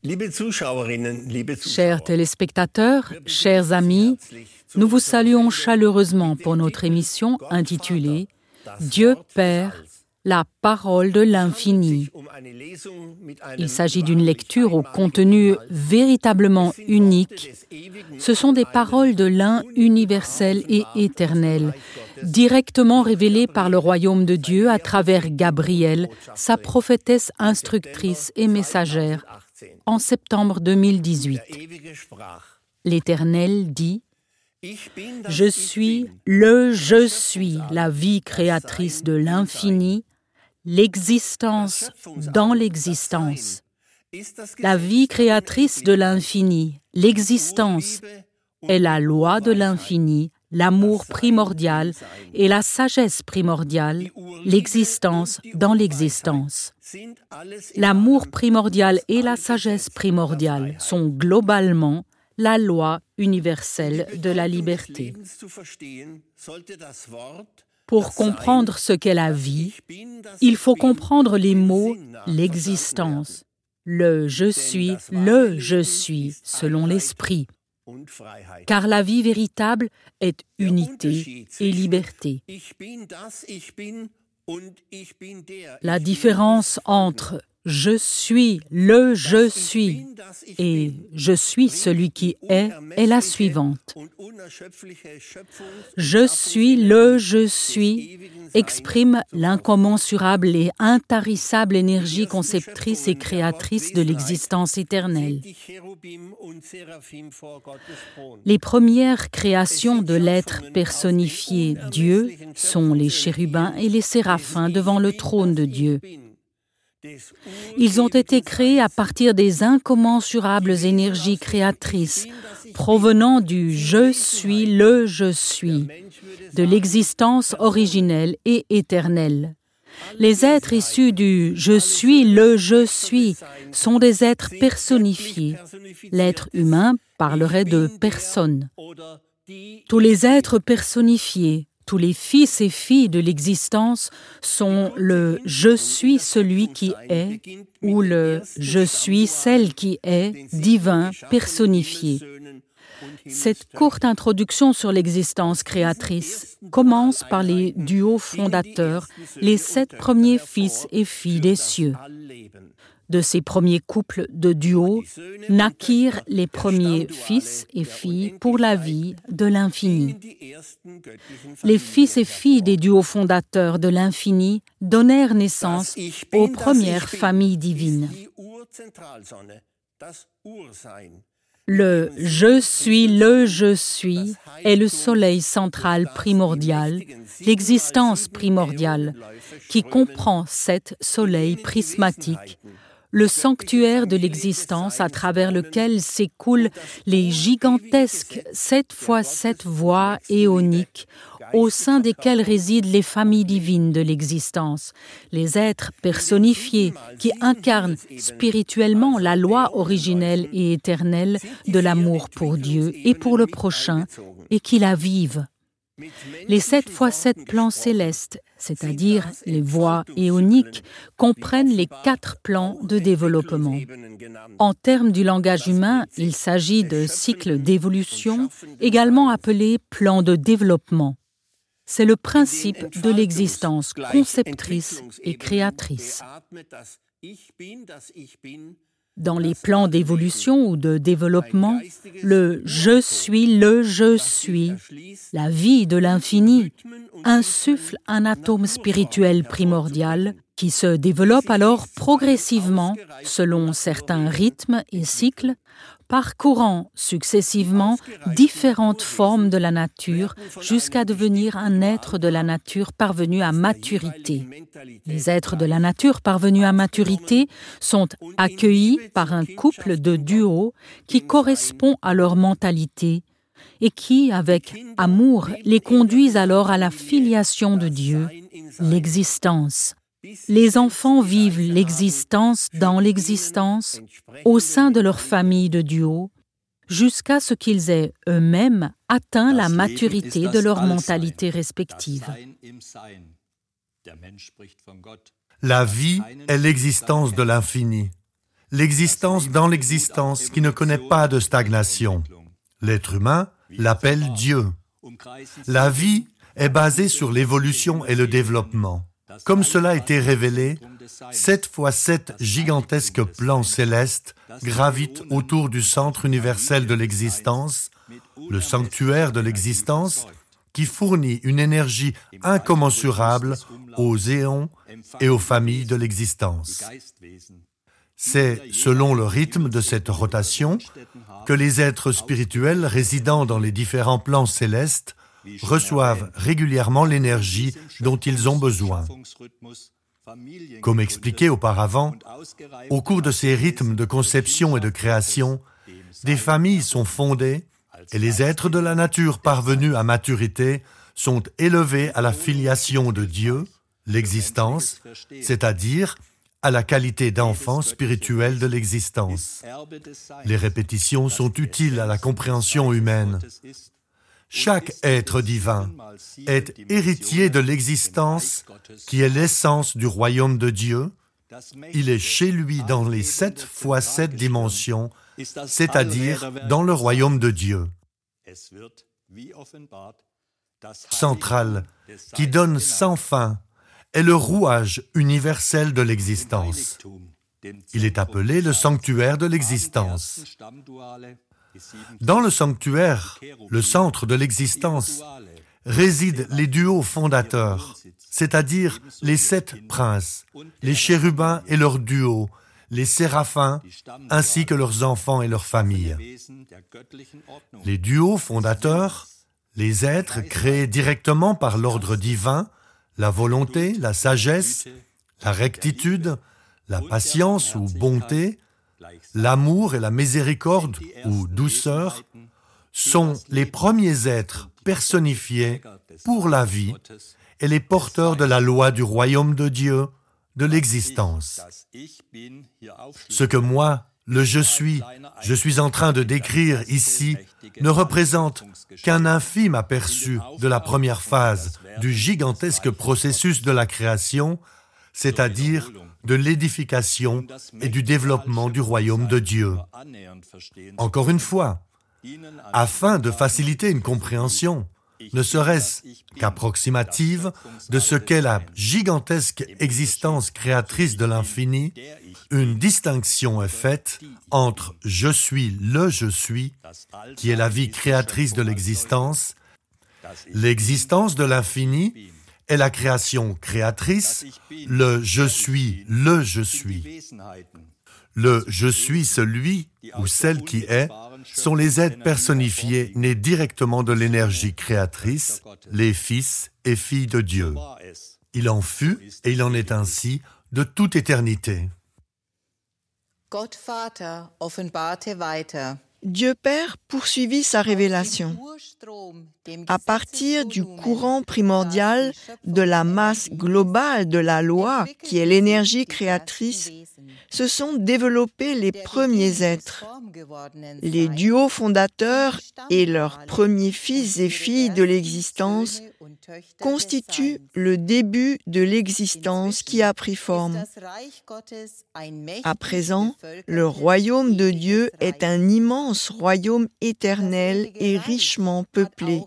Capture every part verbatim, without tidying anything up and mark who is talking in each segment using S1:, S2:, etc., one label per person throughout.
S1: Chers téléspectateurs, chers amis, nous vous saluons chaleureusement pour notre émission intitulée « Dieu Père, la parole de l'infini ». Il s'agit d'une lecture au contenu véritablement unique. Ce sont des paroles de l'un universel et éternel, directement révélées par le royaume de Dieu à travers Gabriel, sa prophétesse instructrice et messagère, en septembre deux mille dix-huit. L'Éternel dit « Je suis le Je suis, la vie créatrice de l'infini, l'existence dans l'existence. La vie créatrice de l'infini, l'existence, est la loi de l'infini, l'amour primordial et la sagesse primordiale, l'existence dans l'existence. L'amour primordial et la sagesse primordiale sont globalement la loi universelle de la liberté. Pour comprendre ce qu'est la vie, il faut comprendre les mots « l'existence », le « je suis », le « je suis » selon l'esprit. Car la vie véritable est unité et liberté. La différence entre « je suis le je suis » et « je suis celui qui est » est la suivante. « Je suis le je suis » exprime l'incommensurable et intarissable énergie conceptrice et créatrice de l'existence éternelle. Les premières créations de l'être personnifié Dieu sont les chérubins et les séraphins devant le trône de Dieu. Ils ont été créés à partir des incommensurables énergies créatrices provenant du « je suis le je suis », de l'existence originelle et éternelle. Les êtres issus du « je suis le je suis » sont des êtres personnifiés. L'être humain parlerait de personne. Tous les êtres personnifiés, tous les fils et filles de l'existence sont le « je suis celui qui est » ou le « je suis celle qui est » divin personnifié. Cette courte introduction sur l'existence créatrice commence par les duos fondateurs, les sept premiers fils et filles des cieux. De ces premiers couples de duos naquirent les premiers fils et filles pour la vie de l'infini. Les fils et filles des duos fondateurs de l'infini donnèrent naissance aux premières familles divines. Le « je suis le je suis » est le soleil central primordial, l'existence primordiale, qui comprend sept soleils prismatiques, le sanctuaire de l'existence à travers lequel s'écoulent les gigantesques sept fois sept voies éoniques au sein desquelles résident les familles divines de l'existence, les êtres personnifiés qui incarnent spirituellement la loi originelle et éternelle de l'amour pour Dieu et pour le prochain et qui la vivent. Les sept fois sept plans célestes, c'est-à-dire les voies éoniques, comprennent les quatre plans de développement. En termes du langage humain, il s'agit de cycles d'évolution, également appelés plans de développement. C'est le principe de l'existence conceptrice et créatrice. Dans les plans d'évolution ou de développement, le « je suis le je suis », la vie de l'infini, insuffle un atome spirituel primordial qui se développe alors progressivement selon certains rythmes et cycles, parcourant successivement différentes formes de la nature jusqu'à devenir un être de la nature parvenu à maturité. Les êtres de la nature parvenus à maturité sont accueillis par un couple de duos qui correspond à leur mentalité et qui, avec amour, les conduisent alors à la filiation de Dieu, l'existence. Les enfants vivent l'existence dans l'existence au sein de leur famille de duos jusqu'à ce qu'ils aient eux-mêmes atteint la maturité de leur mentalité respective.
S2: La vie est l'existence de l'infini. l'existence dans l'existence qui ne connaît pas de stagnation. L'être humain l'appelle Dieu. La vie est basée sur l'évolution et le développement. Comme cela a été révélé, sept fois sept gigantesques plans célestes gravitent autour du centre universel de l'existence, le sanctuaire de l'existence, qui fournit une énergie incommensurable aux éons et aux familles de l'existence. C'est selon le rythme de cette rotation que les êtres spirituels résidant dans les différents plans célestes reçoivent régulièrement l'énergie dont ils ont besoin. Comme expliqué auparavant, au cours de ces rythmes de conception et de création, des familles sont fondées et les êtres de la nature parvenus à maturité sont élevés à la filiation de Dieu, l'existence, c'est-à-dire à la qualité d'enfant spirituel de l'existence. Les répétitions sont utiles à la compréhension humaine. Chaque être divin est héritier de l'existence qui est l'essence du royaume de Dieu. Il est chez lui dans les sept fois sept dimensions, c'est-à-dire dans le royaume de Dieu. Central, qui donne sans fin, est le rouage universel de l'existence. Il est appelé le sanctuaire de l'existence. Dans le sanctuaire, le centre de l'existence, résident les duos fondateurs, c'est-à-dire les sept princes, les chérubins et leurs duos, les séraphins, ainsi que leurs enfants et leurs familles. Les duos fondateurs, les êtres créés directement par l'ordre divin, la volonté, la sagesse, la rectitude, la patience ou bonté, l'amour et la miséricorde ou douceur, sont les premiers êtres personnifiés pour la vie et les porteurs de la loi du royaume de Dieu, de l'existence. Ce que moi, le je suis, je suis en train de décrire ici, ne représente qu'un infime aperçu de la première phase du gigantesque processus de la création, c'est-à-dire de l'édification et du développement du royaume de Dieu. Encore une fois, afin de faciliter une compréhension, ne serait-ce qu'approximative, de ce qu'est la gigantesque existence créatrice de l'infini, une distinction est faite entre « je suis le je suis », qui est la vie créatrice de l'existence, l'existence de l'infini est la création créatrice, le « je suis le je suis ». Le « je suis celui » ou « celle qui est » sont les êtres personnifiés nés directement de l'énergie créatrice, les fils et filles de Dieu. Il en fut et il en est ainsi de toute éternité.
S3: Gott Vater offenbarte weiter.
S4: Dieu Père poursuivit sa révélation. À partir du courant primordial de la masse globale de la loi, qui est l'énergie créatrice, se sont développés les premiers êtres. Les duos fondateurs et leurs premiers fils et filles de l'existence constituent le début de l'existence qui a pris forme. À présent, le royaume de Dieu est un immense royaume éternel et richement peuplé.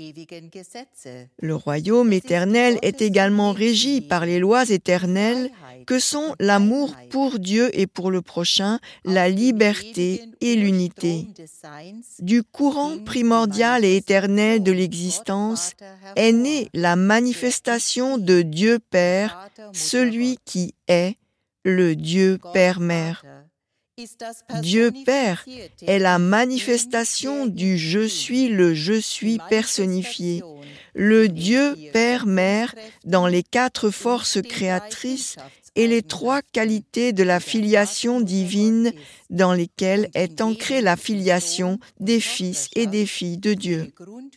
S4: Le royaume éternel est également régi par les lois éternelles que sont l'amour pour Dieu et pour le prochain, la liberté et l'unité. Du courant primordial et éternel de l'existence est née la manifestation de Dieu Père, celui qui est le Dieu Père-Mère. Dieu Père est la manifestation du Je suis, le Je suis personnifié. Le Dieu Père-Mère dans les quatre forces créatrices et les trois qualités de la filiation divine dans lesquelles est ancrée la filiation des fils et des filles de Dieu.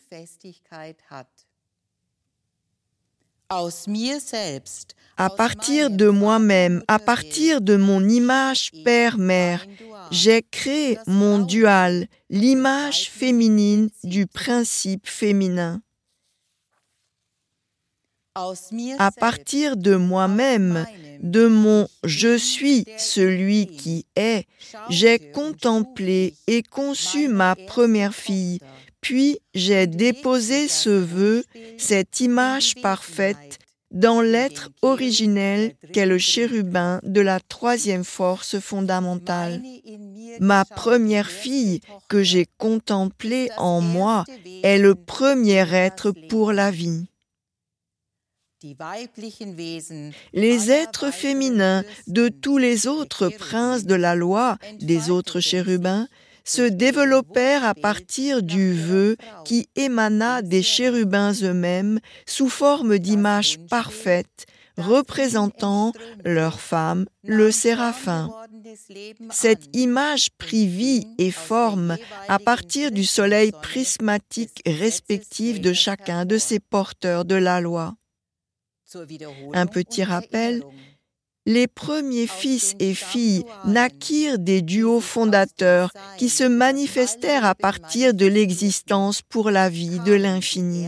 S4: À partir de moi-même, à partir de mon image Père-Mère, j'ai créé mon dual, l'image féminine du principe féminin. À partir de moi-même, de mon « je suis celui qui est », j'ai contemplé et conçu ma première fille, puis j'ai déposé ce vœu, cette image parfaite, dans l'être originel qu'est le chérubin de la troisième force fondamentale. Ma première fille que j'ai contemplée en moi est le premier être pour la vie. Les êtres féminins de tous les autres princes de la loi, des autres chérubins, se développèrent à partir du vœu qui émana des chérubins eux-mêmes sous forme d'images parfaites, représentant leur femme, le séraphin. Cette image prit vie et forme à partir du soleil prismatique respectif de chacun de ces porteurs de la loi. Un petit rappel, les premiers fils et filles naquirent des duos fondateurs qui se manifestèrent à partir de l'existence pour la vie de l'infini.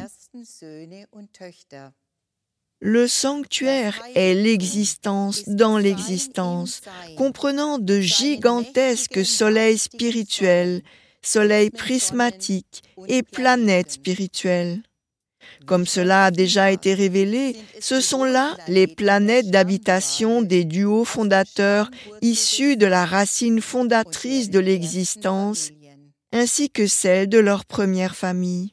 S4: Le sanctuaire est l'existence dans l'existence, comprenant de gigantesques soleils spirituels, soleils prismatiques et planètes spirituelles. Comme cela a déjà été révélé, ce sont là les planètes d'habitation des duos fondateurs issus de la racine fondatrice de l'existence, ainsi que celles de leur première famille.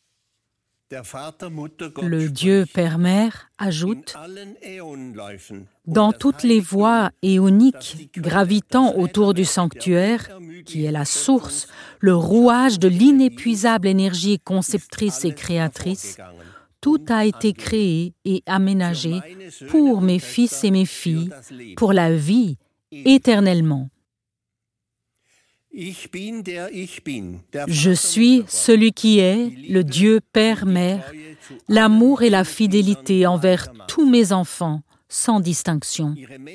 S1: Le Dieu Père-Mère ajoute « Dans toutes les voies éoniques gravitant autour du sanctuaire, qui est la source, le rouage de l'inépuisable énergie conceptrice et créatrice, tout a été créé et aménagé pour mes fils et mes filles, pour la vie, éternellement. Je suis celui qui est, le Dieu Père-Mère, l'amour et la fidélité envers tous mes enfants, sans distinction.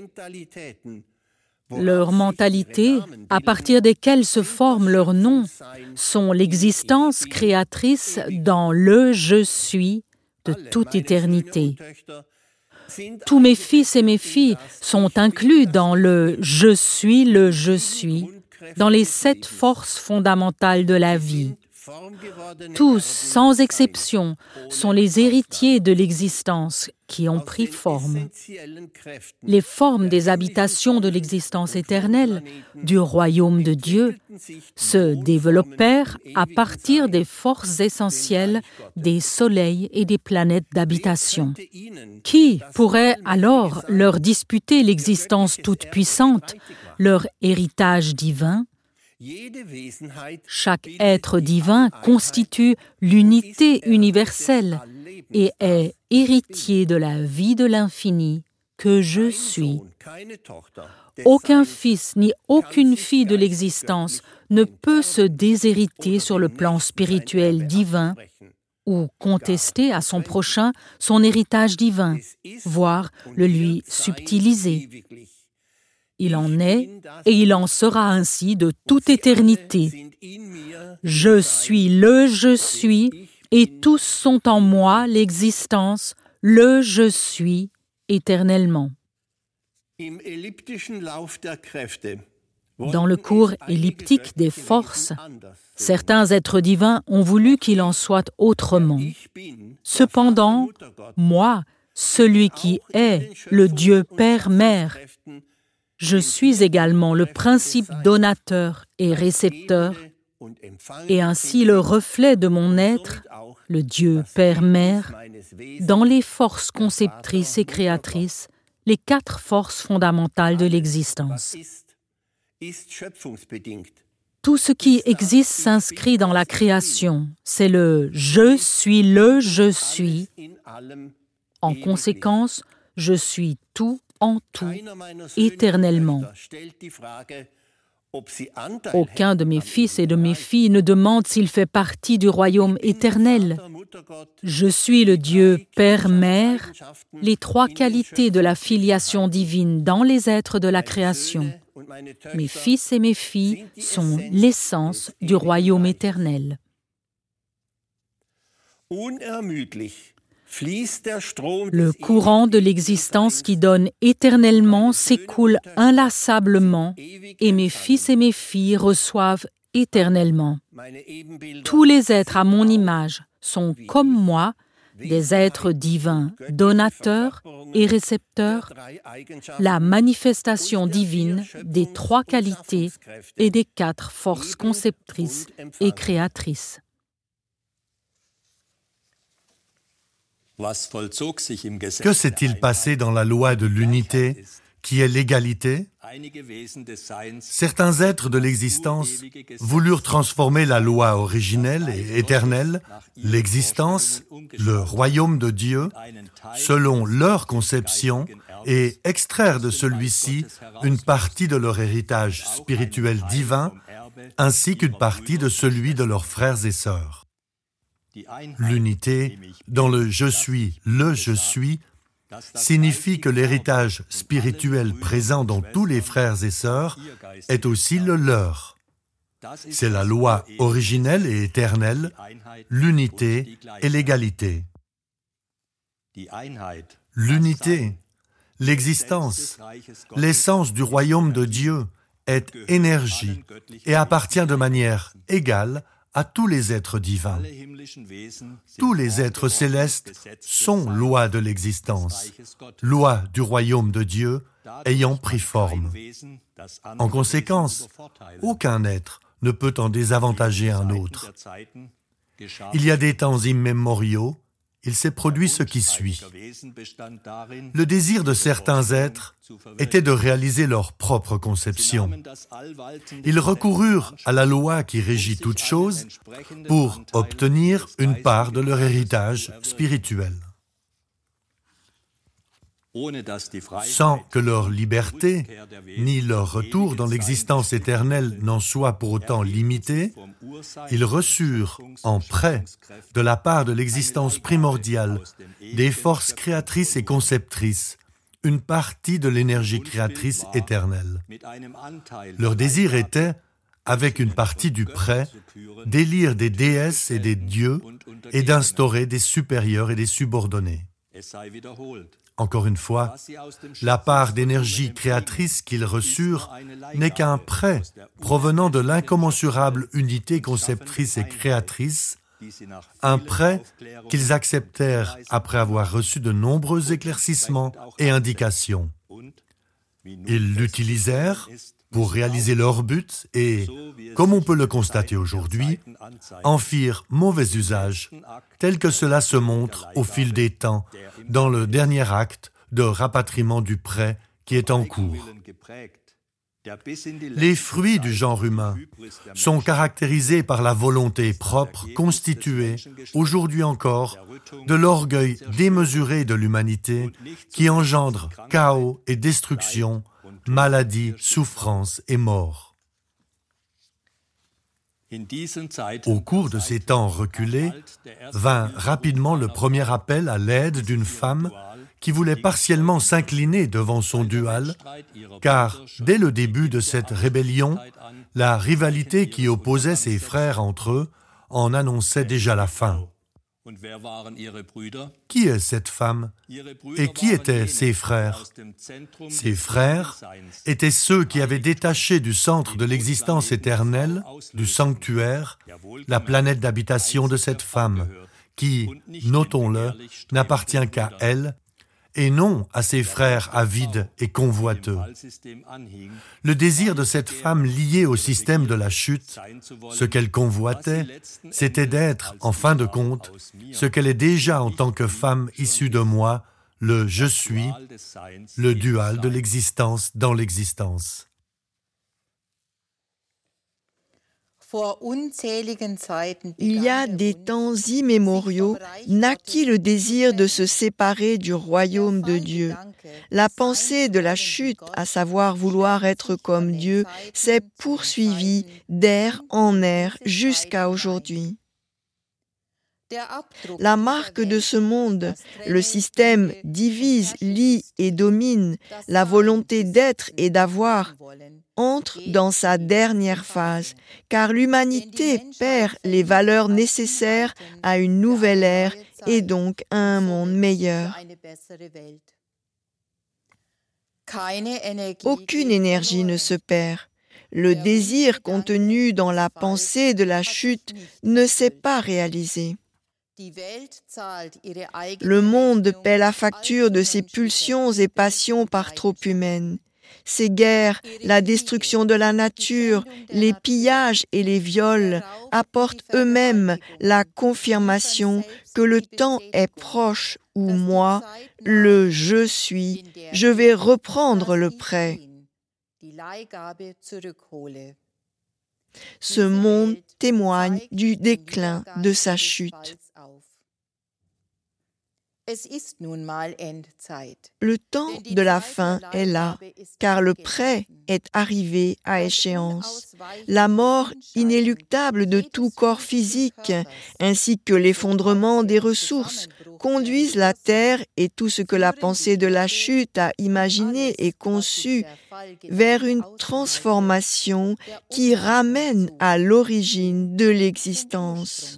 S1: Leur mentalité, à partir desquelles se forment leurs noms, sont l'existence créatrice dans le « je suis » de toute éternité. Tous mes fils et mes filles sont inclus dans le « je suis », le « je suis », dans les sept forces fondamentales de la vie. Tous, sans exception, sont les héritiers de l'existence qui ont pris forme. Les formes des habitations de l'existence éternelle, du royaume de Dieu, se développèrent à partir des forces essentielles des soleils et des planètes d'habitation. Qui pourrait alors leur disputer l'existence toute-puissante, leur héritage divin? Chaque être divin constitue l'unité universelle et est héritier de la vie de l'infini que je suis. Aucun fils ni aucune fille de l'existence ne peut se déshériter sur le plan spirituel divin ou contester à son prochain son héritage divin, voire le lui subtiliser. Il en est et il en sera ainsi de toute éternité. Je suis le je suis et tous sont en moi l'existence, le je suis éternellement. Dans le cours elliptique des forces, certains êtres divins ont voulu qu'il en soit autrement. Cependant, moi, celui qui est le Dieu Père-Mère, je suis également le principe donateur et récepteur, et ainsi le reflet de mon être, le Dieu Père-Mère, dans les forces conceptrices et créatrices, les quatre forces fondamentales de l'existence. Tout ce qui existe s'inscrit dans la création. C'est le « je suis le je suis ». En conséquence, je suis tout en tout, éternellement. Aucun de mes fils et de mes filles ne demande s'il fait partie du royaume éternel. Je suis le Dieu Père-Mère, les trois qualités de la filiation divine dans les êtres de la création. Mes fils et mes filles sont l'essence du royaume éternel. Le courant de l'existence qui donne éternellement s'écoule inlassablement et mes fils et mes filles reçoivent éternellement. Tous les êtres à mon image sont comme moi, des êtres divins, donateurs et récepteurs, la manifestation divine des trois qualités et des quatre forces conceptrices et créatrices.
S2: Que s'est-il passé dans la loi de l'unité, qui est l'égalité? Certains êtres de l'existence voulurent transformer la loi originelle et éternelle, l'existence, le royaume de Dieu, selon leur conception et extraire de celui-ci une partie de leur héritage spirituel divin, ainsi qu'une partie de celui de leurs frères et sœurs. L'unité, dans le « je suis », le « je suis », signifie que l'héritage spirituel présent dans tous les frères et sœurs est aussi le leur. C'est la loi originelle et éternelle, l'unité et l'égalité. L'unité, l'existence, l'essence du royaume de Dieu est énergie et appartient de manière égale à tous les êtres divins. Tous les êtres célestes sont loi de l'existence, loi du royaume de Dieu ayant pris forme. En conséquence, aucun être ne peut en désavantager un autre. Il y a des temps immémoriaux, il s'est produit ce qui suit. Le désir de certains êtres était de réaliser leur propre conception. Ils recoururent à la loi qui régit toutes choses pour obtenir une part de leur héritage spirituel. Sans que leur liberté, ni leur retour dans l'existence éternelle n'en soit pour autant limité, ils reçurent en prêt, de la part de l'existence primordiale, des forces créatrices et conceptrices, une partie de l'énergie créatrice éternelle. Leur désir était, avec une partie du prêt, d'élire des déesses et des dieux et d'instaurer des supérieurs et des subordonnés. Encore une fois, la part d'énergie créatrice qu'ils reçurent n'est qu'un prêt provenant de l'incommensurable unité conceptrice et créatrice, un prêt qu'ils acceptèrent après avoir reçu de nombreux éclaircissements et indications. Ils l'utilisèrent pour réaliser leur but et, comme on peut le constater aujourd'hui, en firent mauvais usage, tel que cela se montre au fil des temps dans le dernier acte de rapatriement du prêt qui est en cours. Les fruits du genre humain sont caractérisés par la volonté propre constituée, aujourd'hui encore, de l'orgueil démesuré de l'humanité qui engendre chaos et destruction, maladie, souffrance et mort. Au cours de ces temps reculés, vint rapidement le premier appel à l'aide d'une femme qui voulait partiellement s'incliner devant son dual, car dès le début de cette rébellion, la rivalité qui opposait ses frères entre eux en annonçait déjà la fin. Qui est cette femme et qui étaient ses frères? Ses frères étaient ceux qui avaient détaché du centre de l'existence éternelle, du sanctuaire, la planète d'habitation de cette femme, qui, notons-le, n'appartient qu'à elle, et non à ses frères avides et convoiteux. Le désir de cette femme liée au système de la chute, ce qu'elle convoitait, c'était d'être, en fin de compte, ce qu'elle est déjà en tant que femme issue de moi, le « je suis », le dual de l'existence dans l'existence.
S4: Il y a des temps immémoriaux naquit le désir de se séparer du royaume de Dieu. La pensée de la chute, à savoir vouloir être comme Dieu, s'est poursuivie d'ère en ère jusqu'à aujourd'hui. La marque de ce monde, le système divise, lie et domine, la volonté d'être et d'avoir, entre dans sa dernière phase, car l'humanité perd les valeurs nécessaires à une nouvelle ère et donc à un monde meilleur. Aucune énergie ne se perd. Le désir contenu dans la pensée de la chute ne s'est pas réalisé. Le monde paie la facture de ses pulsions et passions par trop humaines. Ces guerres, la destruction de la nature, les pillages et les viols apportent eux-mêmes la confirmation que le temps est proche où moi, le je suis, je vais reprendre le prêt. Ce monde témoigne du déclin de sa chute. Le temps de la fin est là, car le prêt est arrivé à échéance. La mort inéluctable de tout corps physique, ainsi que l'effondrement des ressources, conduisent la Terre et tout ce que la pensée de la chute a imaginé et conçu vers une transformation qui ramène à l'origine de l'existence.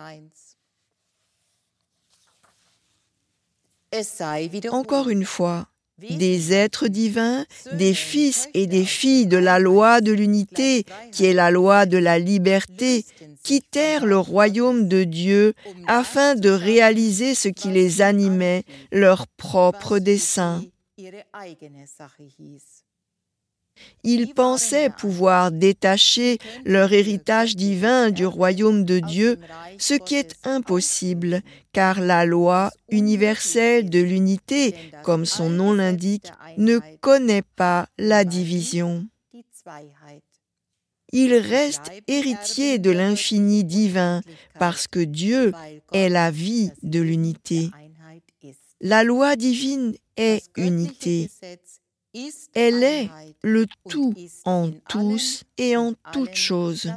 S4: Encore une fois, des êtres divins, des fils et des filles de la loi de l'unité, qui est la loi de la liberté, quittèrent le royaume de Dieu afin de réaliser ce qui les animait, leur propre dessein. Ils pensaient pouvoir détacher leur héritage divin du royaume de Dieu, ce qui est impossible, car la loi universelle de l'unité, comme son nom l'indique, ne connaît pas la division. Ils restent héritiers de l'infini divin, parce que Dieu est la vie de l'unité. La loi divine est unité. Elle est le tout en tous et en toutes choses.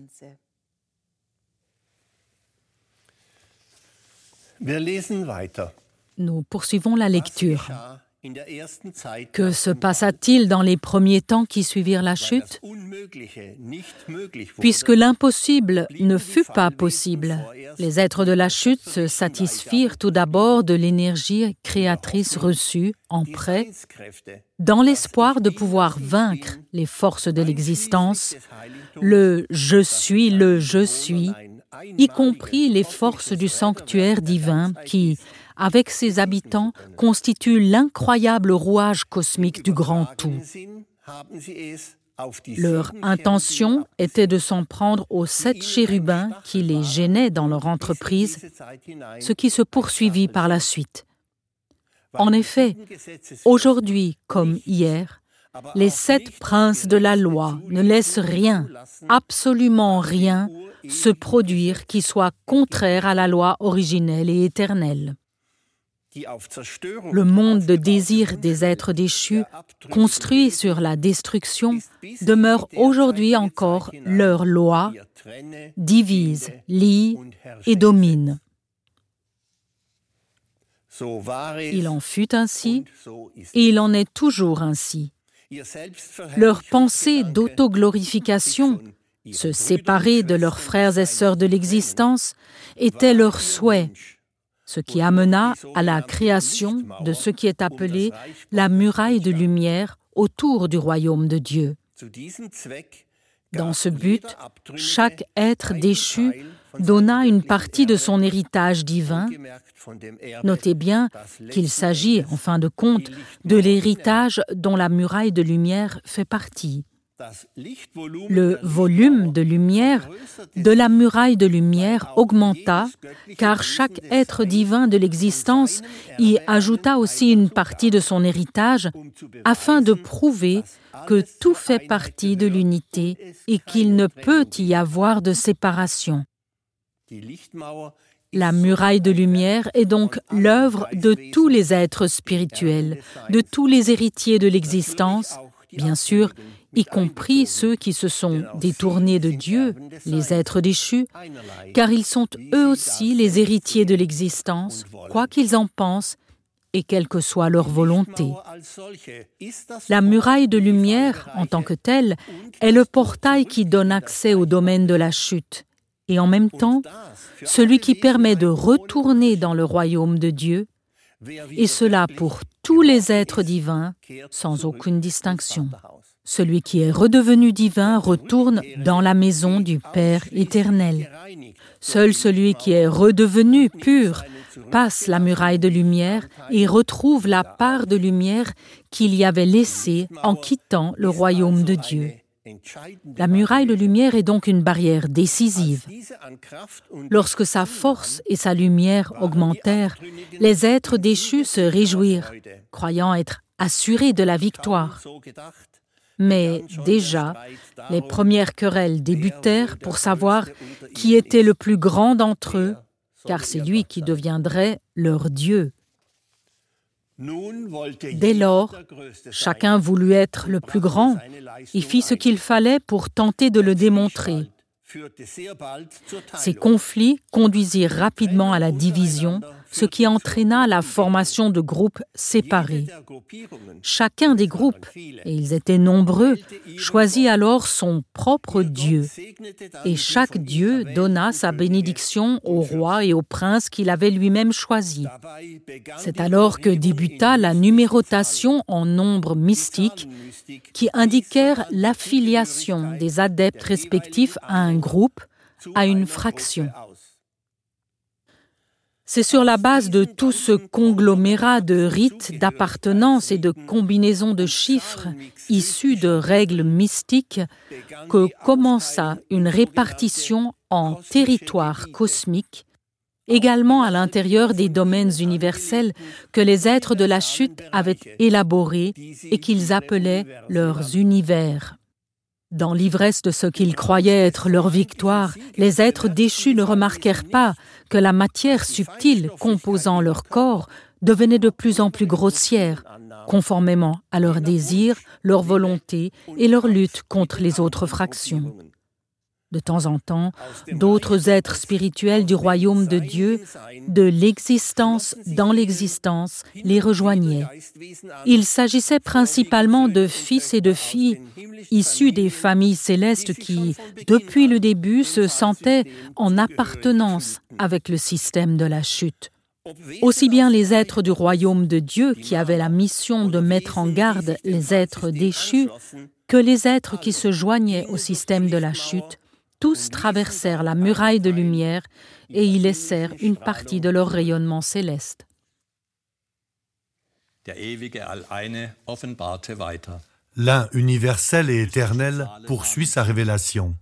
S1: Nous poursuivons la lecture. Que se passa-t-il dans les premiers temps qui suivirent la chute? Puisque l'impossible ne fut pas possible, les êtres de la chute se satisfirent tout d'abord de l'énergie créatrice reçue en prêt, dans l'espoir de pouvoir vaincre les forces de l'existence, le « je suis », le « je suis », y compris les forces du sanctuaire divin qui, avec ses habitants, constituent l'incroyable rouage cosmique du grand tout. Leur intention était de s'en prendre aux sept chérubins qui les gênaient dans leur entreprise, ce qui se poursuivit par la suite. En effet, aujourd'hui comme hier, les sept princes de la loi ne laissent rien, absolument rien, se produire qui soit contraire à la loi originelle et éternelle. Le monde de désir des êtres déchus, construit sur la destruction, demeure aujourd'hui encore leur loi, divise, lie et domine. Il en fut ainsi, et il en est toujours ainsi. Leur pensée d'autoglorification, se séparer de leurs frères et sœurs de l'existence, était leur souhait, ce qui amena à la création de ce qui est appelé la muraille de lumière autour du royaume de Dieu. Dans ce but, chaque être déchu donna une partie de son héritage divin. Notez bien qu'il s'agit, en fin de compte, de l'héritage dont la muraille de lumière fait partie. Le volume de lumière de la muraille de lumière augmenta, car chaque être divin de l'existence y ajouta aussi une partie de son héritage, afin de prouver que tout fait partie de l'unité et qu'il ne peut y avoir de séparation. La muraille de lumière est donc l'œuvre de tous les êtres spirituels, de tous les héritiers de l'existence, bien sûr, y compris ceux qui se sont détournés de Dieu, les êtres déchus, car ils sont eux aussi les héritiers de l'existence, quoi qu'ils en pensent et quelle que soit leur volonté. La muraille de lumière, en tant que telle, est le portail qui donne accès au domaine de la chute, et en même temps celui qui permet de retourner dans le royaume de Dieu, et cela pour tous les êtres divins sans aucune distinction. Celui qui est redevenu divin retourne dans la maison du Père éternel. Seul celui qui est redevenu pur passe la muraille de lumière et retrouve la part de lumière qu'il y avait laissée en quittant le royaume de Dieu. La muraille de lumière est donc une barrière décisive. Lorsque sa force et sa lumière augmentèrent, les êtres déchus se réjouirent, croyant être assurés de la victoire. Mais déjà, les premières querelles débutèrent pour savoir qui était le plus grand d'entre eux, car c'est lui qui deviendrait leur Dieu. Dès lors, chacun voulut être le plus grand et fit ce qu'il fallait pour tenter de le démontrer. Ces conflits conduisirent rapidement à la division, ce qui entraîna la formation de groupes séparés. Chacun des groupes, et ils étaient nombreux, choisit alors son propre Dieu. Et chaque Dieu donna sa bénédiction au roi et au prince qu'il avait lui-même choisi. C'est alors que débuta la numérotation en nombres mystiques qui indiquèrent l'affiliation des adeptes respectifs à un groupe, à une fraction. C'est sur la base de tout ce conglomérat de rites, d'appartenance et de combinaisons de chiffres issus de règles mystiques que commença une répartition en territoires cosmiques, également à l'intérieur des domaines universels que les êtres de la chute avaient élaborés et qu'ils appelaient leurs univers. Dans l'ivresse de ce qu'ils croyaient être leur victoire, les êtres déchus ne remarquèrent pas que la matière subtile composant leur corps devenait de plus en plus grossière, conformément à leurs désirs, leur volonté et leur lutte contre les autres fractions. De temps en temps, d'autres êtres spirituels du royaume de Dieu, de l'existence dans l'existence, les rejoignaient. Il s'agissait principalement de fils et de filles issus des familles célestes qui, depuis le début, se sentaient en appartenance avec le système de la chute. Aussi bien les êtres du royaume de Dieu qui avaient la mission de mettre en garde les êtres déchus que les êtres qui se joignaient au système de la chute. Tous traversèrent la muraille de lumière et y laissèrent une partie de leur rayonnement céleste.
S2: L'un universel et éternel poursuit sa révélation.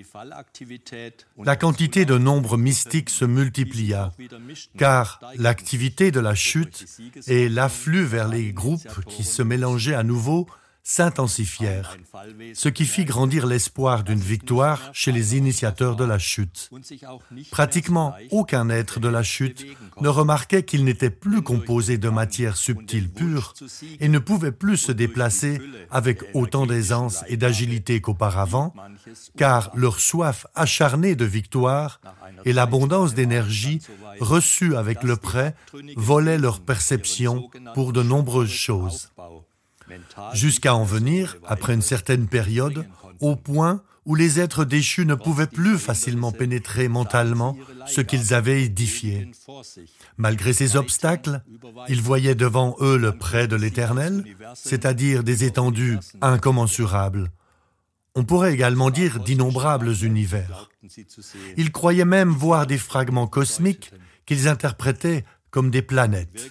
S2: La quantité de nombres mystiques se multiplia, car l'activité de la chute et l'afflux vers les groupes qui se mélangeaient à nouveau s'intensifièrent, ce qui fit grandir l'espoir d'une victoire chez les initiateurs de la chute. Pratiquement aucun être de la chute ne remarquait qu'il n'était plus composé de matière subtile pure et ne pouvait plus se déplacer avec autant d'aisance et d'agilité qu'auparavant, car leur soif acharnée de victoire et l'abondance d'énergie reçue avec le prêt volaient leur perception pour de nombreuses choses, jusqu'à en venir, après une certaine période, au point où les êtres déchus ne pouvaient plus facilement pénétrer mentalement ce qu'ils avaient édifié. Malgré ces obstacles, ils voyaient devant eux le prêt de l'Éternel, c'est-à-dire des étendues incommensurables. On pourrait également dire d'innombrables univers. Ils croyaient même voir des fragments cosmiques qu'ils interprétaient comme des planètes.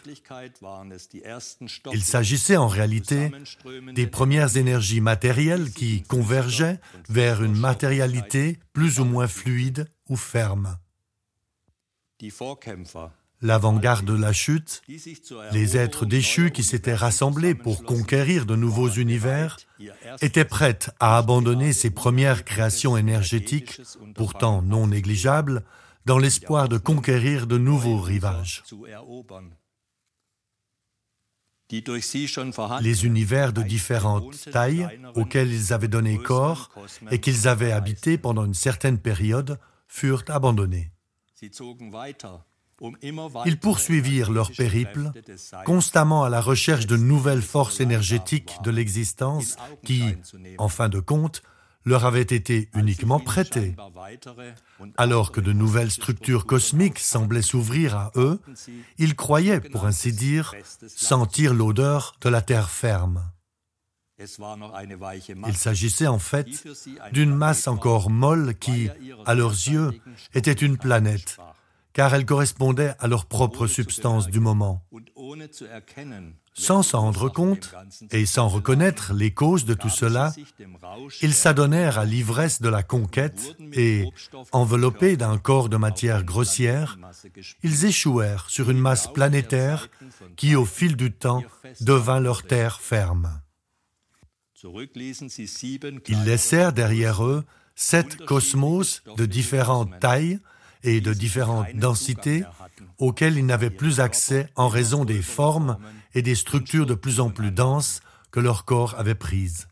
S2: Il s'agissait en réalité des premières énergies matérielles qui convergeaient vers une matérialité plus ou moins fluide ou ferme. L'avant-garde de la chute, les êtres déchus qui s'étaient rassemblés pour conquérir de nouveaux univers, étaient prêtes à abandonner ces premières créations énergétiques, pourtant non négligeables, dans l'espoir de conquérir de nouveaux rivages. Les univers de différentes tailles auxquels ils avaient donné corps et qu'ils avaient habités pendant une certaine période furent abandonnés. Ils poursuivirent leur périple, constamment à la recherche de nouvelles forces énergétiques de l'existence qui, en fin de compte, leur avait été uniquement prêtée. Alors que de nouvelles structures cosmiques semblaient s'ouvrir à eux, ils croyaient, pour ainsi dire, sentir l'odeur de la terre ferme. Il s'agissait en fait d'une masse encore molle qui, à leurs yeux, était une planète, car elle correspondait à leur propre substance du moment. Sans s'en rendre compte et sans reconnaître les causes de tout cela, ils s'adonnèrent à l'ivresse de la conquête et, enveloppés d'un corps de matière grossière, ils échouèrent sur une masse planétaire qui, au fil du temps, devint leur terre ferme. Ils laissèrent derrière eux sept cosmos de différentes tailles et de différentes densités auxquels ils n'avaient plus accès en raison des formes et des structures de plus en plus denses que leur corps avait prises.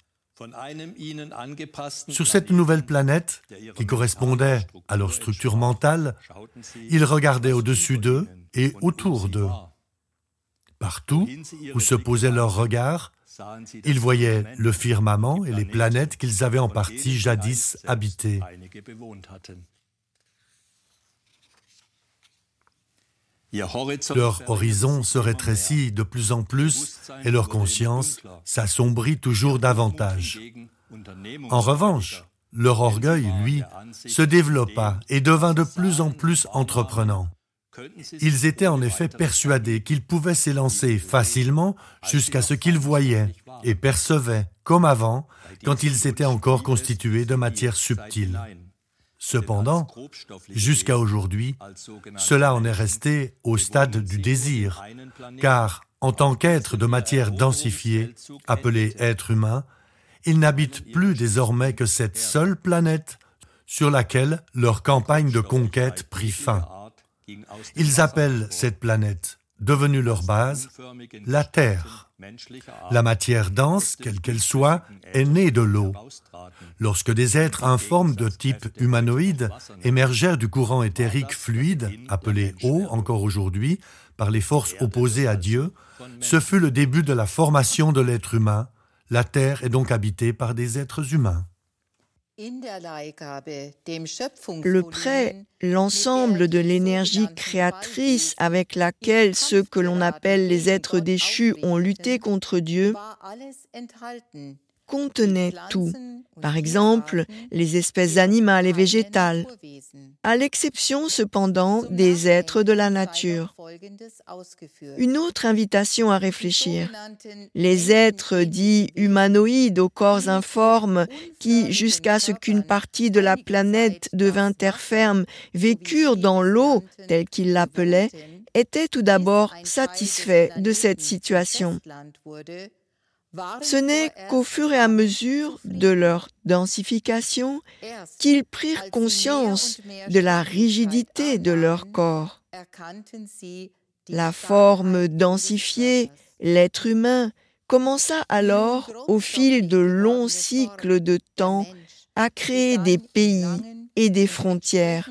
S2: Sur cette nouvelle planète, qui correspondait à leur structure mentale, ils regardaient au-dessus d'eux et autour d'eux. Partout où se posait leur regard, ils voyaient le firmament et les planètes qu'ils avaient en partie jadis habitées. Leur horizon se rétrécit de plus en plus et leur conscience s'assombrit toujours davantage. En revanche, leur orgueil, lui, se développa et devint de plus en plus entreprenant. Ils étaient en effet persuadés qu'ils pouvaient s'élancer facilement jusqu'à ce qu'ils voyaient et percevaient, comme avant, quand ils étaient encore constitués de matière subtile. Cependant, jusqu'à aujourd'hui, cela en est resté au stade du désir, car, en tant qu'être de matière densifiée, appelé être humain, ils n'habitent plus désormais que cette seule planète sur laquelle leur campagne de conquête prit fin. Ils appellent cette planète, devenue leur base, la Terre. La matière dense, quelle qu'elle soit, est née de l'eau. Lorsque des êtres informes de type humanoïde émergèrent du courant éthérique fluide, appelé eau encore aujourd'hui, par les forces opposées à Dieu, ce fut le début de la formation de l'être humain. La Terre est donc habitée par des êtres humains.
S4: Le prêt, l'ensemble de l'énergie créatrice avec laquelle ceux que l'on appelle les êtres déchus ont lutté contre Dieu, contenait tout. Par exemple, les espèces animales et végétales, à l'exception cependant des êtres de la nature. Une autre invitation à réfléchir. Les êtres dits humanoïdes aux corps informes qui, jusqu'à ce qu'une partie de la planète devint terre ferme, vécurent dans l'eau, telle qu'ils l'appelaient, étaient tout d'abord satisfaits de cette situation. Ce n'est qu'au fur et à mesure de leur densification qu'ils prirent conscience de la rigidité de leur corps. La forme densifiée, l'être humain, commença alors, au fil de longs cycles de temps, à créer des pays et des frontières.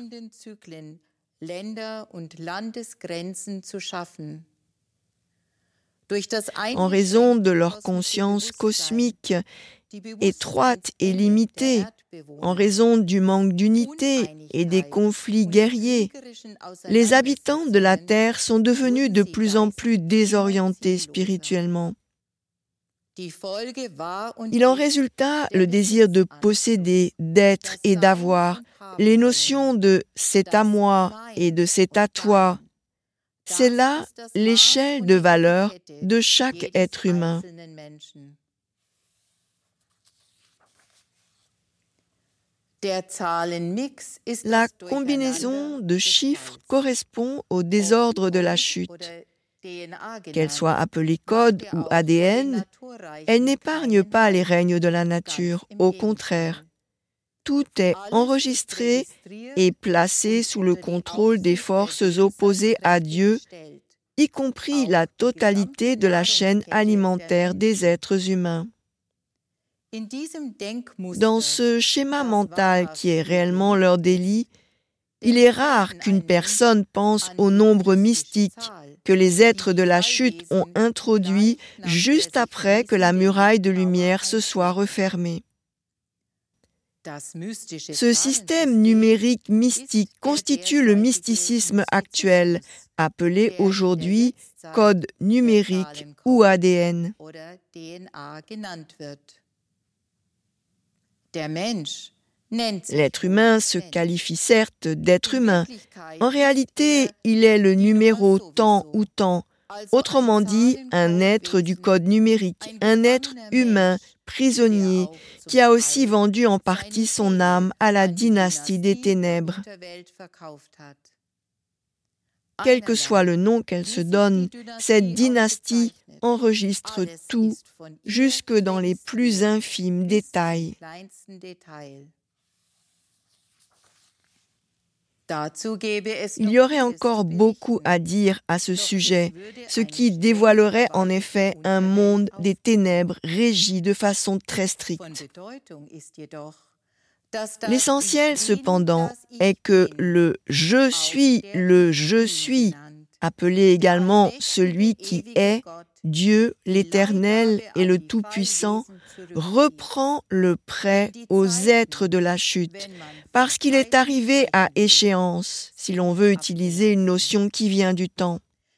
S4: En raison de leur conscience cosmique, étroite et limitée, en raison du manque d'unité et des conflits guerriers, les habitants de la Terre sont devenus de plus en plus désorientés spirituellement. Il en résulta le désir de posséder, d'être et d'avoir, les notions de « c'est à moi » et de « c'est à toi ». C'est là l'échelle de valeur de chaque être humain. La combinaison de chiffres correspond au désordre de la chute. Qu'elle soit appelée code ou A D N, elle n'épargne pas les règnes de la nature, au contraire. Tout est enregistré et placé sous le contrôle des forces opposées à Dieu, y compris la totalité de la chaîne alimentaire des êtres humains. Dans ce schéma mental qui est réellement leur délit, il est rare qu'une personne pense au nombre mystique que les êtres de la chute ont introduit juste après que la muraille de lumière se soit refermée. Ce système numérique mystique constitue le mysticisme actuel, appelé aujourd'hui code numérique ou A D N. L'être humain se qualifie certes d'être humain. En réalité, il est le numéro tant ou tant, autrement dit, un être du code numérique, un être humain, prisonnier, qui a aussi vendu en partie son âme à la dynastie des ténèbres. Quel que soit le nom qu'elle se donne, cette dynastie enregistre tout, jusque dans les plus infimes détails. Il y aurait encore beaucoup à dire à ce sujet, ce qui dévoilerait en effet un monde des ténèbres régi de façon très stricte. L'essentiel, cependant, est que le « je suis », le « je suis », appelé également celui qui est, Dieu, l'Éternel et le Tout-Puissant, reprend le prêt aux êtres de la chute, parce qu'il est arrivé à échéance, si l'on veut utiliser une notion qui vient du temps.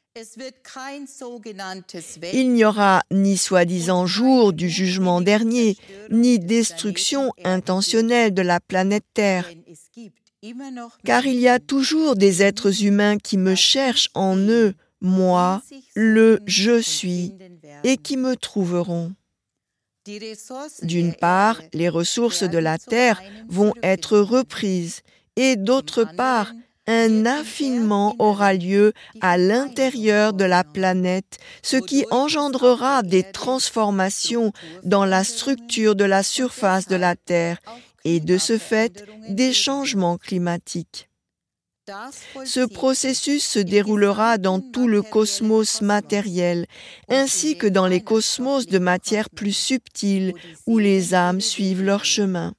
S4: Il n'y aura ni soi-disant jour du jugement dernier, ni destruction intentionnelle de la planète Terre, car il y a toujours des êtres humains qui me cherchent en eux, moi, le « je suis », et qui me trouveront. D'une part, les ressources de la terre vont être reprises, et d'autre part, un affinement aura lieu à l'intérieur de la planète, ce qui engendrera des transformations dans la structure de la surface de la Terre et de ce fait, des changements climatiques. Ce processus se déroulera dans tout le cosmos matériel, ainsi que dans les cosmos de matière plus subtile, où les âmes suivent leur chemin.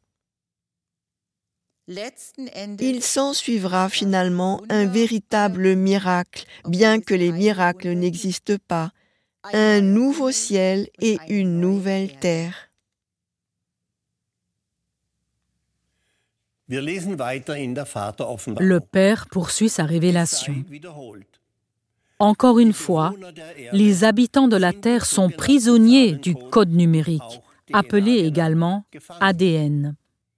S4: Il s'ensuivra finalement un véritable miracle, bien que les miracles n'existent pas, un nouveau ciel et une nouvelle terre.
S1: Le Père poursuit sa révélation. Encore une fois, les habitants de la Terre sont prisonniers du code numérique, appelé également A D N.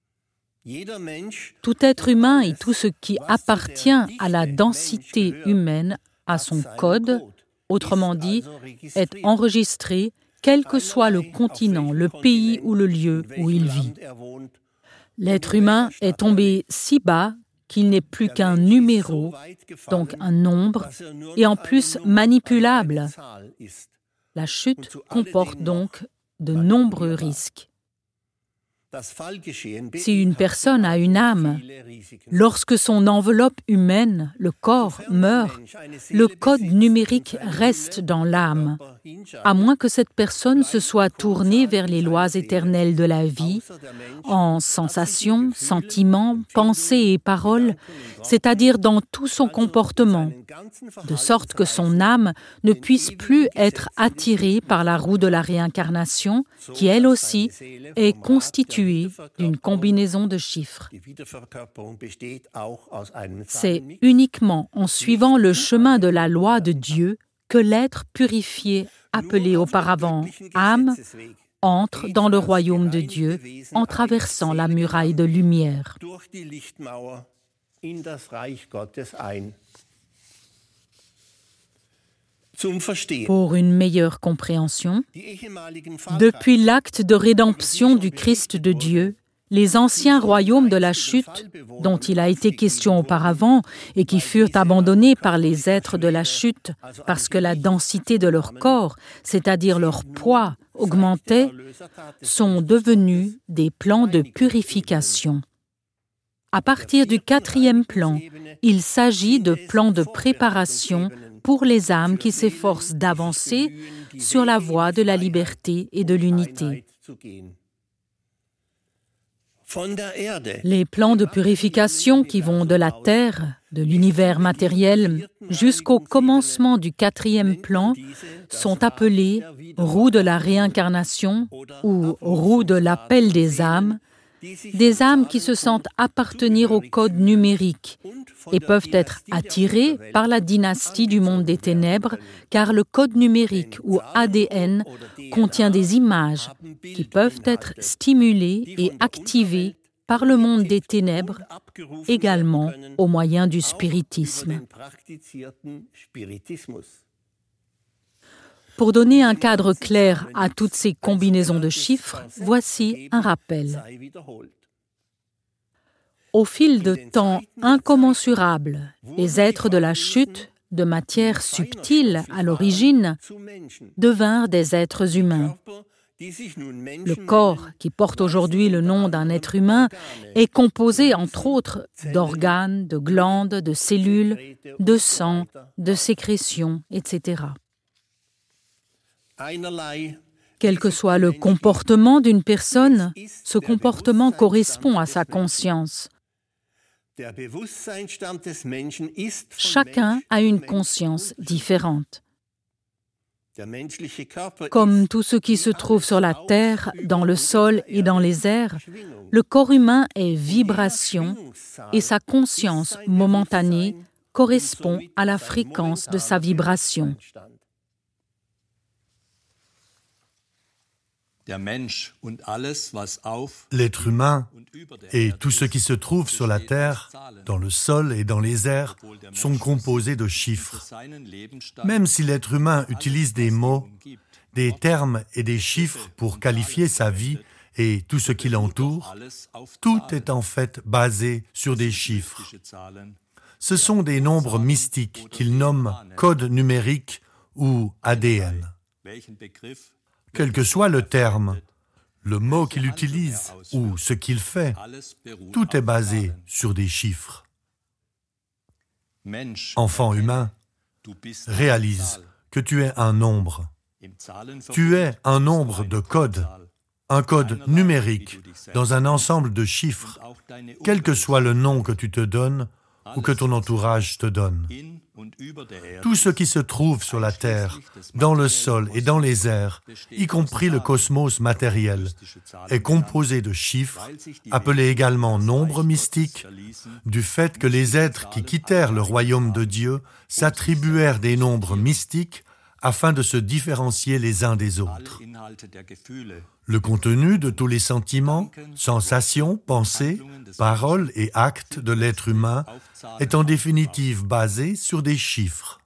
S1: Tout être humain et tout ce qui appartient à la densité humaine a son code, autrement dit, est enregistré, quel que soit le continent, le pays ou le lieu où il vit. L'être humain est tombé si bas qu'il n'est plus qu'un numéro, donc un nombre, et en plus manipulable. La chute comporte donc de nombreux risques. Si une personne a une âme, lorsque son enveloppe humaine, le corps, meurt, le code numérique reste dans l'âme, à moins que cette personne se soit tournée vers les lois éternelles de la vie, en sensations, sentiments, pensées et paroles, c'est-à-dire dans tout son comportement, de sorte que son âme ne puisse plus être attirée par la roue de la réincarnation, qui elle aussi est constituée d'une combinaison de chiffres. C'est uniquement en suivant le chemin de la loi de Dieu que l'être purifié, appelé auparavant âme, entre dans le royaume de Dieu en traversant la muraille de lumière. Pour une meilleure compréhension, depuis l'acte de rédemption du Christ de Dieu, les anciens royaumes de la chute, dont il a été question auparavant et qui furent abandonnés par les êtres de la chute parce que la densité de leur corps, c'est-à-dire leur poids, augmentait, sont devenus des plans de purification. À partir du quatrième plan, il s'agit de plans de préparation pour les âmes qui s'efforcent d'avancer sur la voie de la liberté et de l'unité. Les plans de purification qui vont de la Terre, de l'univers matériel, jusqu'au commencement du quatrième plan sont appelés roue de la réincarnation ou roue de l'appel des âmes, des âmes qui se sentent appartenir au code numérique et peuvent être attirées par la dynastie du monde des ténèbres, car le code numérique ou A D N contient des images qui peuvent être stimulées et activées par le monde des ténèbres, également au moyen du spiritisme. Pour donner un cadre clair à toutes ces combinaisons de chiffres, voici un rappel. Au fil de temps incommensurables, les êtres de la chute, de matière subtile à l'origine, devinrent des êtres humains. Le corps, qui porte aujourd'hui le nom d'un être humain, est composé entre autres d'organes, de glandes, de cellules, de sang, de sécrétions, et cetera. Quel que soit le comportement d'une personne, ce comportement correspond à sa conscience. Chacun a une conscience différente. Comme tout ce qui se trouve sur la terre, dans le sol et dans les airs, le corps humain est vibration et sa conscience momentanée correspond à la fréquence de sa vibration.
S2: L'être humain et tout ce qui se trouve sur la terre, dans le sol et dans les airs sont composés de chiffres. Même si l'être humain utilise des mots, des termes et des chiffres pour qualifier sa vie et tout ce qui l'entoure, tout est en fait basé sur des chiffres. Ce sont des nombres mystiques qu'il nomme code numérique ou A D N. Quel que soit le terme, le mot qu'il utilise ou ce qu'il fait, tout est basé sur des chiffres. Enfant humain, réalise que tu es un nombre. Tu es un nombre de codes, un code numérique dans un ensemble de chiffres, quel que soit le nom que tu te donnes ou que ton entourage te donne. Tout ce qui se trouve sur la terre, dans le sol et dans les airs, y compris le cosmos matériel, est composé de chiffres, appelés également nombres mystiques, du fait que les êtres qui quittèrent le royaume de Dieu s'attribuèrent des nombres mystiques afin de se différencier les uns des autres. Le contenu de tous les sentiments, sensations, pensées, paroles et actes de l'être humain est en définitive basé sur des chiffres.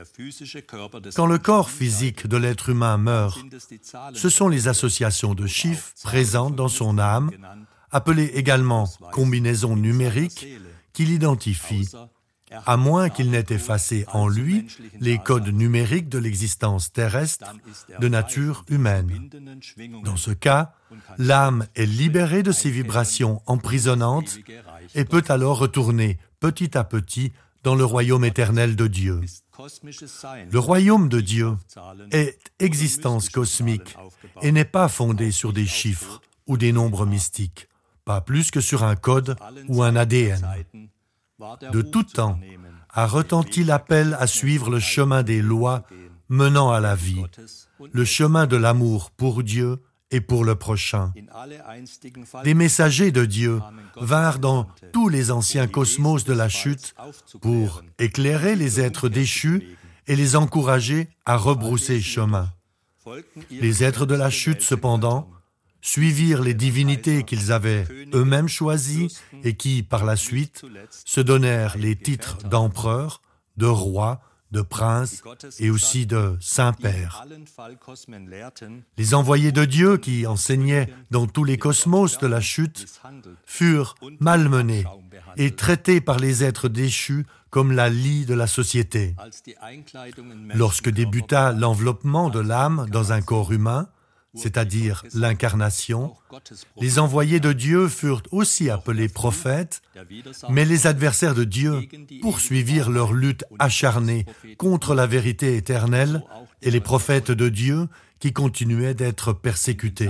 S2: Quand le corps physique de l'être humain meurt, ce sont les associations de chiffres présentes dans son âme, appelées également combinaisons numériques, qui l'identifient, à moins qu'il n'ait effacé en lui les codes numériques de l'existence terrestre de nature humaine. Dans ce cas, l'âme est libérée de ses vibrations emprisonnantes et peut alors retourner petit à petit dans le royaume éternel de Dieu. Le royaume de Dieu est existence cosmique et n'est pas fondé sur des chiffres ou des nombres mystiques, pas plus que sur un code ou un A D N. De tout temps a retenti l'appel à suivre le chemin des lois menant à la vie, le chemin de l'amour pour Dieu et pour le prochain. Des messagers de Dieu vinrent dans tous les anciens cosmos de la chute pour éclairer les êtres déchus et les encourager à rebrousser chemin. Les êtres de la chute, cependant, suivirent les divinités qu'ils avaient eux-mêmes choisies et qui, par la suite, se donnèrent les titres d'empereur, de roi, de prince et aussi de saint-père. Les envoyés de Dieu qui enseignaient dans tous les cosmos de la chute furent malmenés et traités par les êtres déchus comme la lie de la société. Lorsque débuta l'enveloppement de l'âme dans un corps humain, c'est-à-dire l'incarnation, les envoyés de Dieu furent aussi appelés prophètes, mais les adversaires de Dieu poursuivirent leur lutte acharnée contre la vérité éternelle et les prophètes de Dieu qui continuaient d'être persécutés.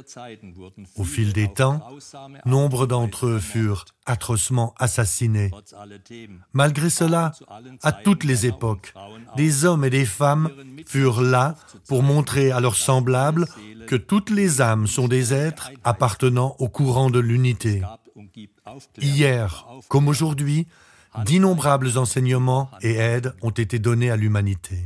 S2: Au fil des temps, nombre d'entre eux furent atrocement assassinés. Malgré cela, à toutes les époques, des hommes et des femmes furent là pour montrer à leurs semblables que toutes les âmes sont des êtres appartenant au courant de l'unité. Hier, comme aujourd'hui, d'innombrables enseignements et aides ont été donnés à l'humanité.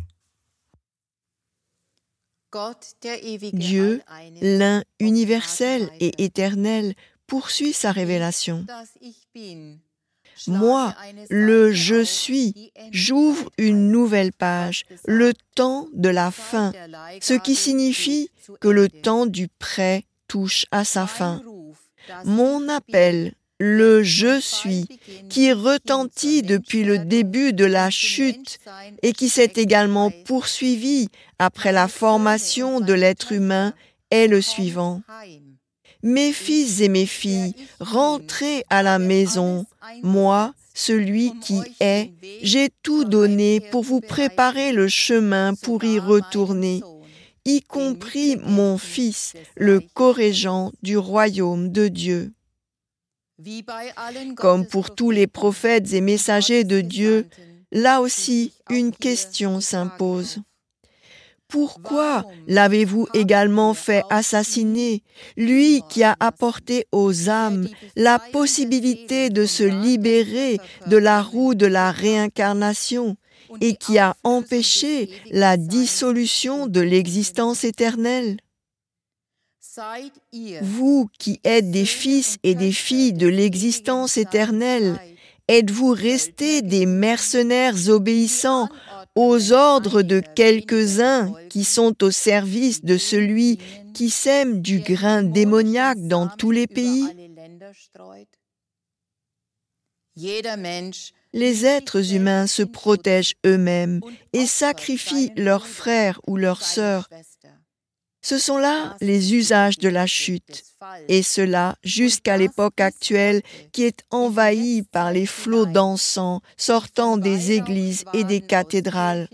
S4: Dieu, l'un universel et éternel, poursuit sa révélation. Moi, le je suis, j'ouvre une nouvelle page, le temps de la fin, ce qui signifie que le temps du prêt touche à sa fin. Mon appel, le je suis, qui retentit depuis le début de la chute et qui s'est également poursuivi après la formation de l'être humain, est le suivant. Mes fils et mes filles, rentrez à la maison. Moi, celui qui est, j'ai tout donné pour vous préparer le chemin pour y retourner, y compris mon Fils, le corrégent du royaume de Dieu. Comme pour tous les prophètes et messagers de Dieu, là aussi une question s'impose. Pourquoi l'avez-vous également fait assassiner, lui qui a apporté aux âmes la possibilité de se libérer de la roue de la réincarnation et qui a empêché la dissolution de l'existence éternelle? Vous qui êtes des fils et des filles de l'existence éternelle, êtes-vous restés des mercenaires obéissants aux ordres de quelques-uns qui sont au service de celui qui sème du grain démoniaque dans tous les pays? Les êtres humains se protègent eux-mêmes et sacrifient leurs frères ou leurs sœurs. Ce sont là les usages de la chute, et cela jusqu'à l'époque actuelle qui est envahie par les flots d'encens sortant des églises et des cathédrales.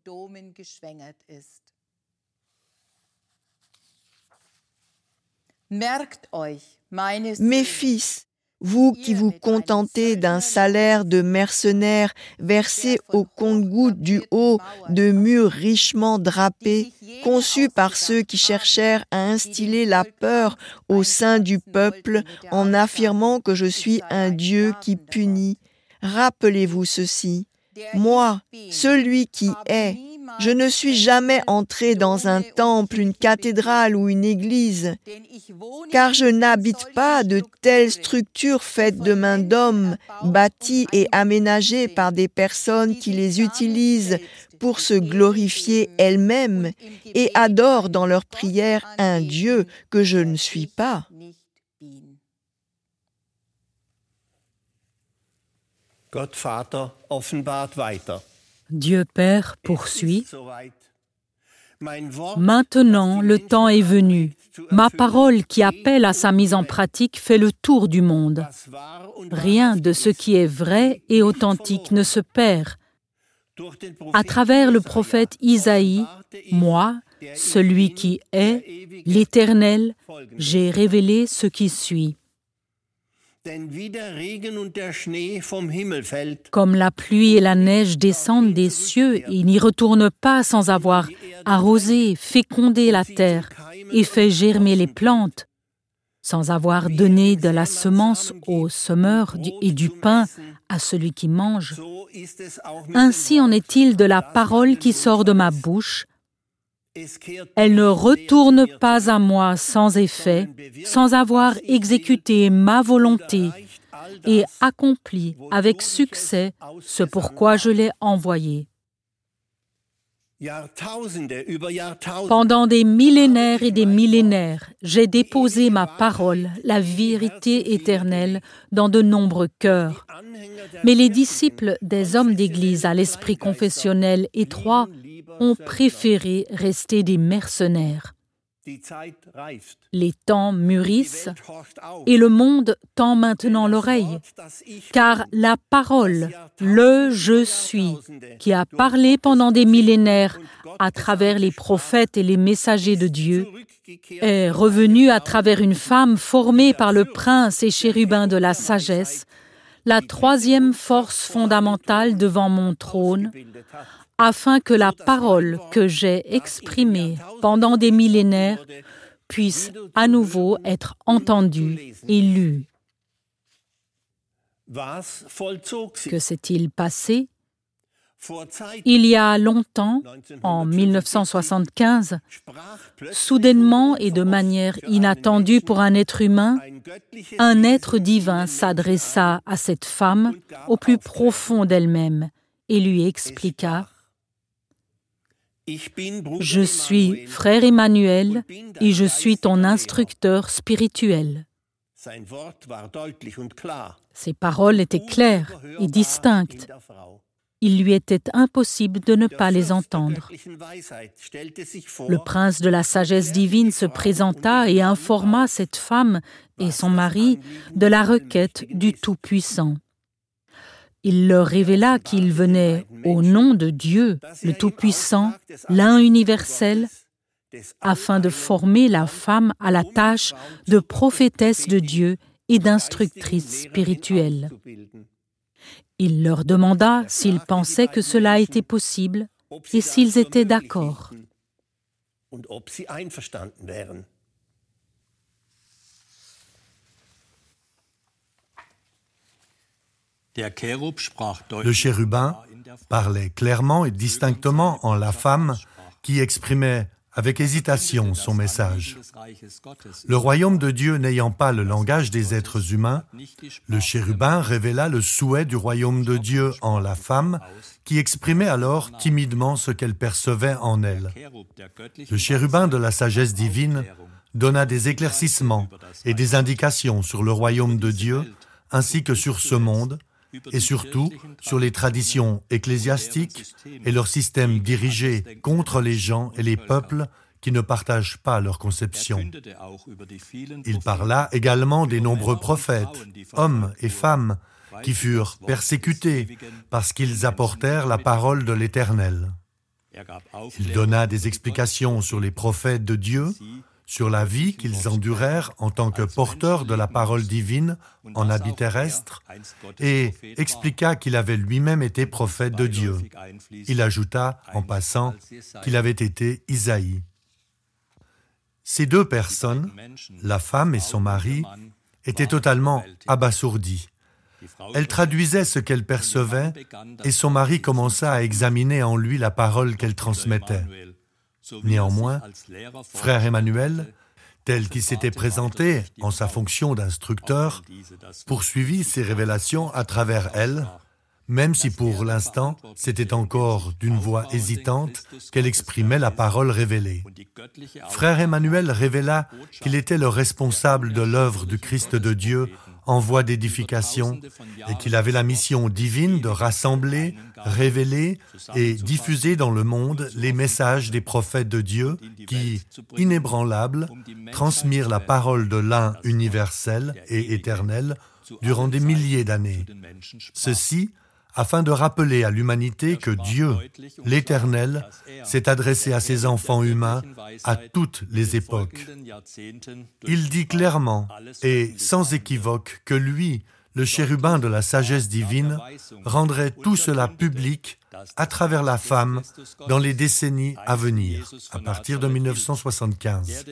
S4: Mes fils, vous qui vous contentez d'un salaire de mercenaires versé au compte-gouttes du haut de murs richement drapés, conçus par ceux qui cherchèrent à instiller la peur au sein du peuple en affirmant que je suis un Dieu qui punit, rappelez-vous ceci. Moi, celui qui est, je ne suis jamais entré dans un temple, une cathédrale ou une église, car je n'habite pas de telles structures faites de mains d'hommes, bâties et aménagées par des personnes qui les utilisent pour se glorifier elles-mêmes et adorent dans leurs prières un Dieu que je ne suis pas.
S5: Gott Vater offenbart weiter.
S1: Dieu Père poursuit. Maintenant, le temps est venu. Ma parole qui appelle à sa mise en pratique fait le tour du monde. Rien de ce qui est vrai et authentique ne se perd. À travers le prophète Isaïe, moi, celui qui est, l'Éternel, j'ai révélé ce qui suit. Comme la pluie et la neige descendent des cieux et n'y retournent pas sans avoir arrosé, fécondé la terre et fait germer les plantes, sans avoir donné de la semence au semeur et du pain à celui qui mange, ainsi en est-il de la parole qui sort de ma bouche. Elle ne retourne pas à moi sans effet, sans avoir exécuté ma volonté et accompli avec succès ce pourquoi je l'ai envoyée. Pendant des millénaires et des millénaires, j'ai déposé ma parole, la vérité éternelle, dans de nombreux cœurs. Mais les disciples des hommes d'Église à l'esprit confessionnel étroit ont préféré rester des mercenaires. Les temps mûrissent et le monde tend maintenant l'oreille, car la parole, le « Je suis », qui a parlé pendant des millénaires à travers les prophètes et les messagers de Dieu, est revenue à travers une femme formée par le prince et chérubin de la sagesse, la troisième force fondamentale devant mon trône, afin que la parole que j'ai exprimée pendant des millénaires puisse à nouveau être entendue et lue. Que s'est-il passé? Il y a longtemps, en mille neuf cent soixante-quinze, soudainement et de manière inattendue pour un être humain, un être divin s'adressa à cette femme au plus profond d'elle-même et lui expliqua « Je suis frère Emmanuel et je suis ton instructeur spirituel. » Ces paroles étaient claires et distinctes. Il lui était impossible de ne pas les entendre. Le prince de la sagesse divine se présenta et informa cette femme et son mari de la requête du Tout-Puissant. Il leur révéla qu'il venait au nom de Dieu, le Tout-Puissant, l'un universel, afin de former la femme à la tâche de prophétesse de Dieu et d'instructrice spirituelle. Il leur demanda s'ils pensaient que cela était possible et s'ils étaient d'accord.
S2: Le chérubin parlait clairement et distinctement en la femme qui exprimait avec hésitation son message. Le royaume de Dieu n'ayant pas le langage des êtres humains, le chérubin révéla le souhait du royaume de Dieu en la femme, qui exprimait alors timidement ce qu'elle percevait en elle. Le chérubin de la sagesse divine donna des éclaircissements et des indications sur le royaume de Dieu, ainsi que sur ce monde, et surtout sur les traditions ecclésiastiques et leur système dirigé contre les gens et les peuples qui ne partagent pas leur conception. Il parla également des nombreux prophètes, hommes et femmes, qui furent persécutés parce qu'ils apportèrent la parole de l'Éternel. Il donna des explications sur les prophètes de Dieu, sur la vie qu'ils endurèrent en tant que porteurs de la parole divine en habit terrestre, et expliqua qu'il avait lui-même été prophète de Dieu. Il ajouta, en passant, qu'il avait été Isaïe. Ces deux personnes, la femme et son mari, étaient totalement abasourdies. Elle traduisait ce qu'elle percevait, et son mari commença à examiner en lui la parole qu'elle transmettait. Néanmoins, frère Emmanuel, tel qu'il s'était présenté en sa fonction d'instructeur, poursuivit ses révélations à travers elle, même si pour l'instant, c'était encore d'une voix hésitante qu'elle exprimait la parole révélée. Frère Emmanuel révéla qu'il était le responsable de l'œuvre du Christ de Dieu en voie d'édification et qu'il avait la mission divine de rassembler, révéler et diffuser dans le monde les messages des prophètes de Dieu qui, inébranlables, transmirent la parole de l'un universel et éternel durant des milliers d'années. Ceci afin de rappeler à l'humanité que Dieu, l'Éternel, s'est adressé à ses enfants humains à toutes les époques. Il dit clairement et sans équivoque que lui, le chérubin de la sagesse divine, rendrait tout cela public à travers la femme dans les décennies à venir, à partir de mille neuf cent soixante-quinze.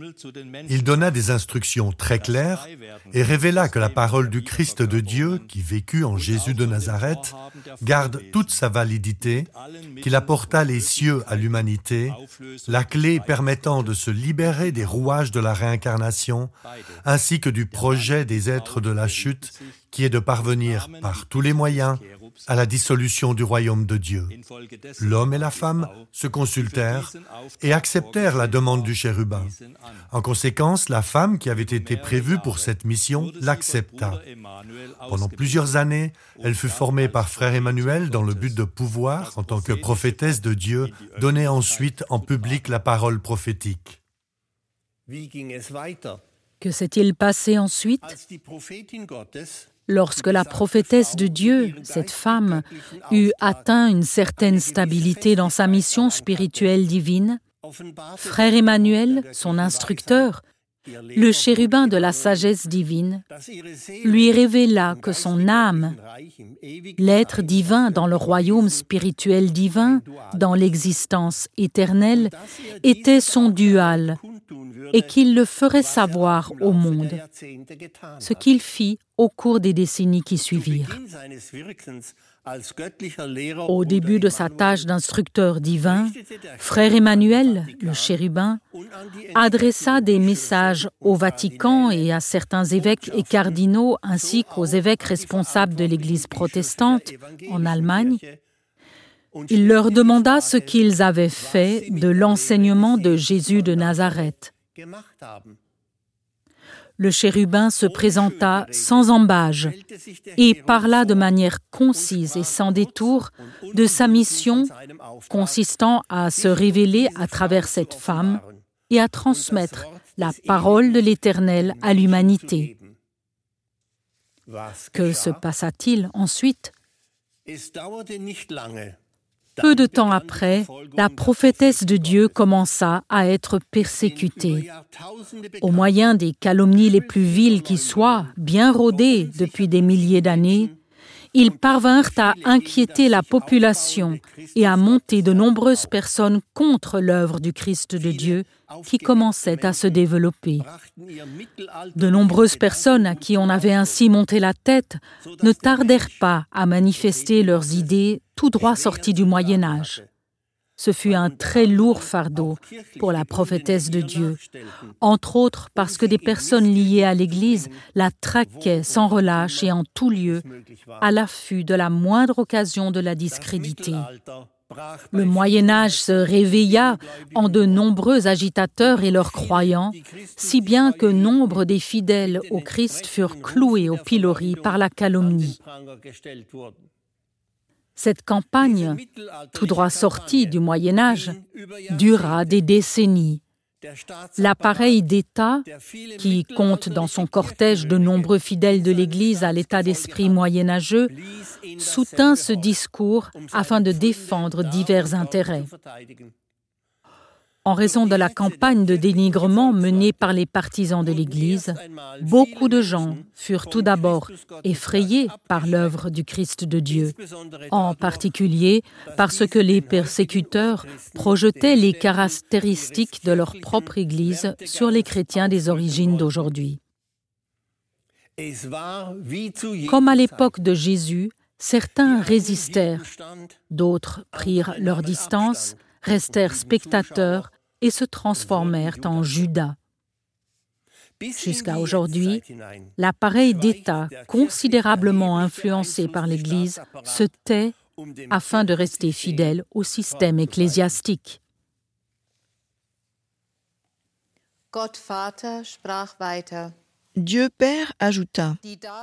S2: Il donna des instructions très claires et révéla que la parole du Christ de Dieu, qui vécut en Jésus de Nazareth, garde toute sa validité, qu'il apporta les cieux à l'humanité, la clé permettant de se libérer des rouages de la réincarnation, ainsi que du projet des êtres de la chute, qui est de parvenir par tous les moyens à la dissolution du royaume de Dieu. L'homme et la femme se consultèrent et acceptèrent la demande du chérubin. En conséquence, la femme qui avait été prévue pour cette mission l'accepta. Pendant plusieurs années, elle fut formée par frère Emmanuel dans le but de pouvoir, en tant que prophétesse de Dieu, donner ensuite en public la parole prophétique.
S1: Que s'est-il passé ensuite? Lorsque la prophétesse de Dieu, cette femme, eut atteint une certaine stabilité dans sa mission spirituelle divine, frère Emmanuel, son instructeur, le chérubin de la sagesse divine, lui révéla que son âme, l'être divin dans le royaume spirituel divin, dans l'existence éternelle, était son dual et qu'il le ferait savoir au monde, ce qu'il fit au cours des décennies qui suivirent. Au début de sa tâche d'instructeur divin, frère Emmanuel, le chérubin, adressa des messages au Vatican et à certains évêques et cardinaux ainsi qu'aux évêques responsables de l'Église protestante en Allemagne. Il leur demanda ce qu'ils avaient fait de l'enseignement de Jésus de Nazareth. Le chérubin se présenta sans ambages et parla de manière concise et sans détour de sa mission consistant à se révéler à travers cette femme et à transmettre la parole de l'Éternel à l'humanité. Que se passa-t-il ensuite ? Peu de temps après, la prophétesse de Dieu commença à être persécutée. Au moyen des calomnies les plus viles qui soient, bien rodées depuis des milliers d'années, ils parvinrent à inquiéter la population et à monter de nombreuses personnes contre l'œuvre du Christ de Dieu qui commençait à se développer. De nombreuses personnes à qui on avait ainsi monté la tête ne tardèrent pas à manifester leurs idées tout droit sorties du Moyen Âge. Ce fut un très lourd fardeau pour la prophétesse de Dieu, entre autres parce que des personnes liées à l'Église la traquaient sans relâche et en tout lieu, à l'affût de la moindre occasion de la discréditer. Le Moyen Âge se réveilla en de nombreux agitateurs et leurs croyants, si bien que nombre des fidèles au Christ furent cloués au pilori par la calomnie. Cette campagne, tout droit sortie du Moyen Âge, dura des décennies. L'appareil d'État, qui compte dans son cortège de nombreux fidèles de l'Église à l'état d'esprit moyenâgeux, soutint ce discours afin de défendre divers intérêts. En raison de la campagne de dénigrement menée par les partisans de l'Église, beaucoup de gens furent tout d'abord effrayés par l'œuvre du Christ de Dieu, en particulier parce que les persécuteurs projetaient les caractéristiques de leur propre Église sur les chrétiens des origines d'aujourd'hui. Comme à l'époque de Jésus, certains résistèrent, d'autres prirent leur distance, restèrent spectateurs et se transformèrent en Judas. Jusqu'à aujourd'hui, l'appareil d'État, considérablement influencé par l'Église, se tait afin de rester fidèle au système ecclésiastique.
S3: Gott Vater sprach weiter.
S4: Dieu Père ajouta :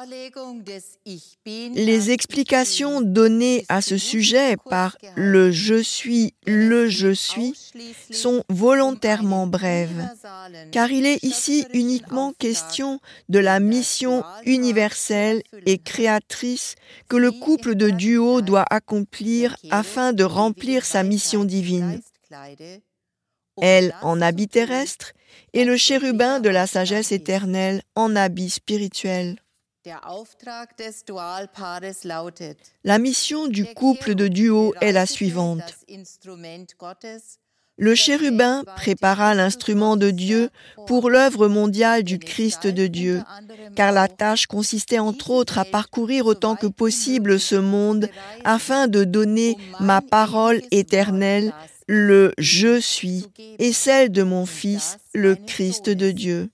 S4: les explications données à ce sujet par le « je suis », le « je suis » sont volontairement brèves, car il est ici uniquement question de la mission universelle et créatrice que le couple de duo doit accomplir afin de remplir sa mission divine. Elle en habit terrestre et le chérubin de la sagesse éternelle en habit spirituel. La mission du couple de duo est la suivante. Le chérubin prépara l'instrument de Dieu pour l'œuvre mondiale du Christ de Dieu, car la tâche consistait entre autres à parcourir autant que possible ce monde afin de donner ma parole éternelle, le « Je suis » et celle de mon Fils, le Christ de Dieu.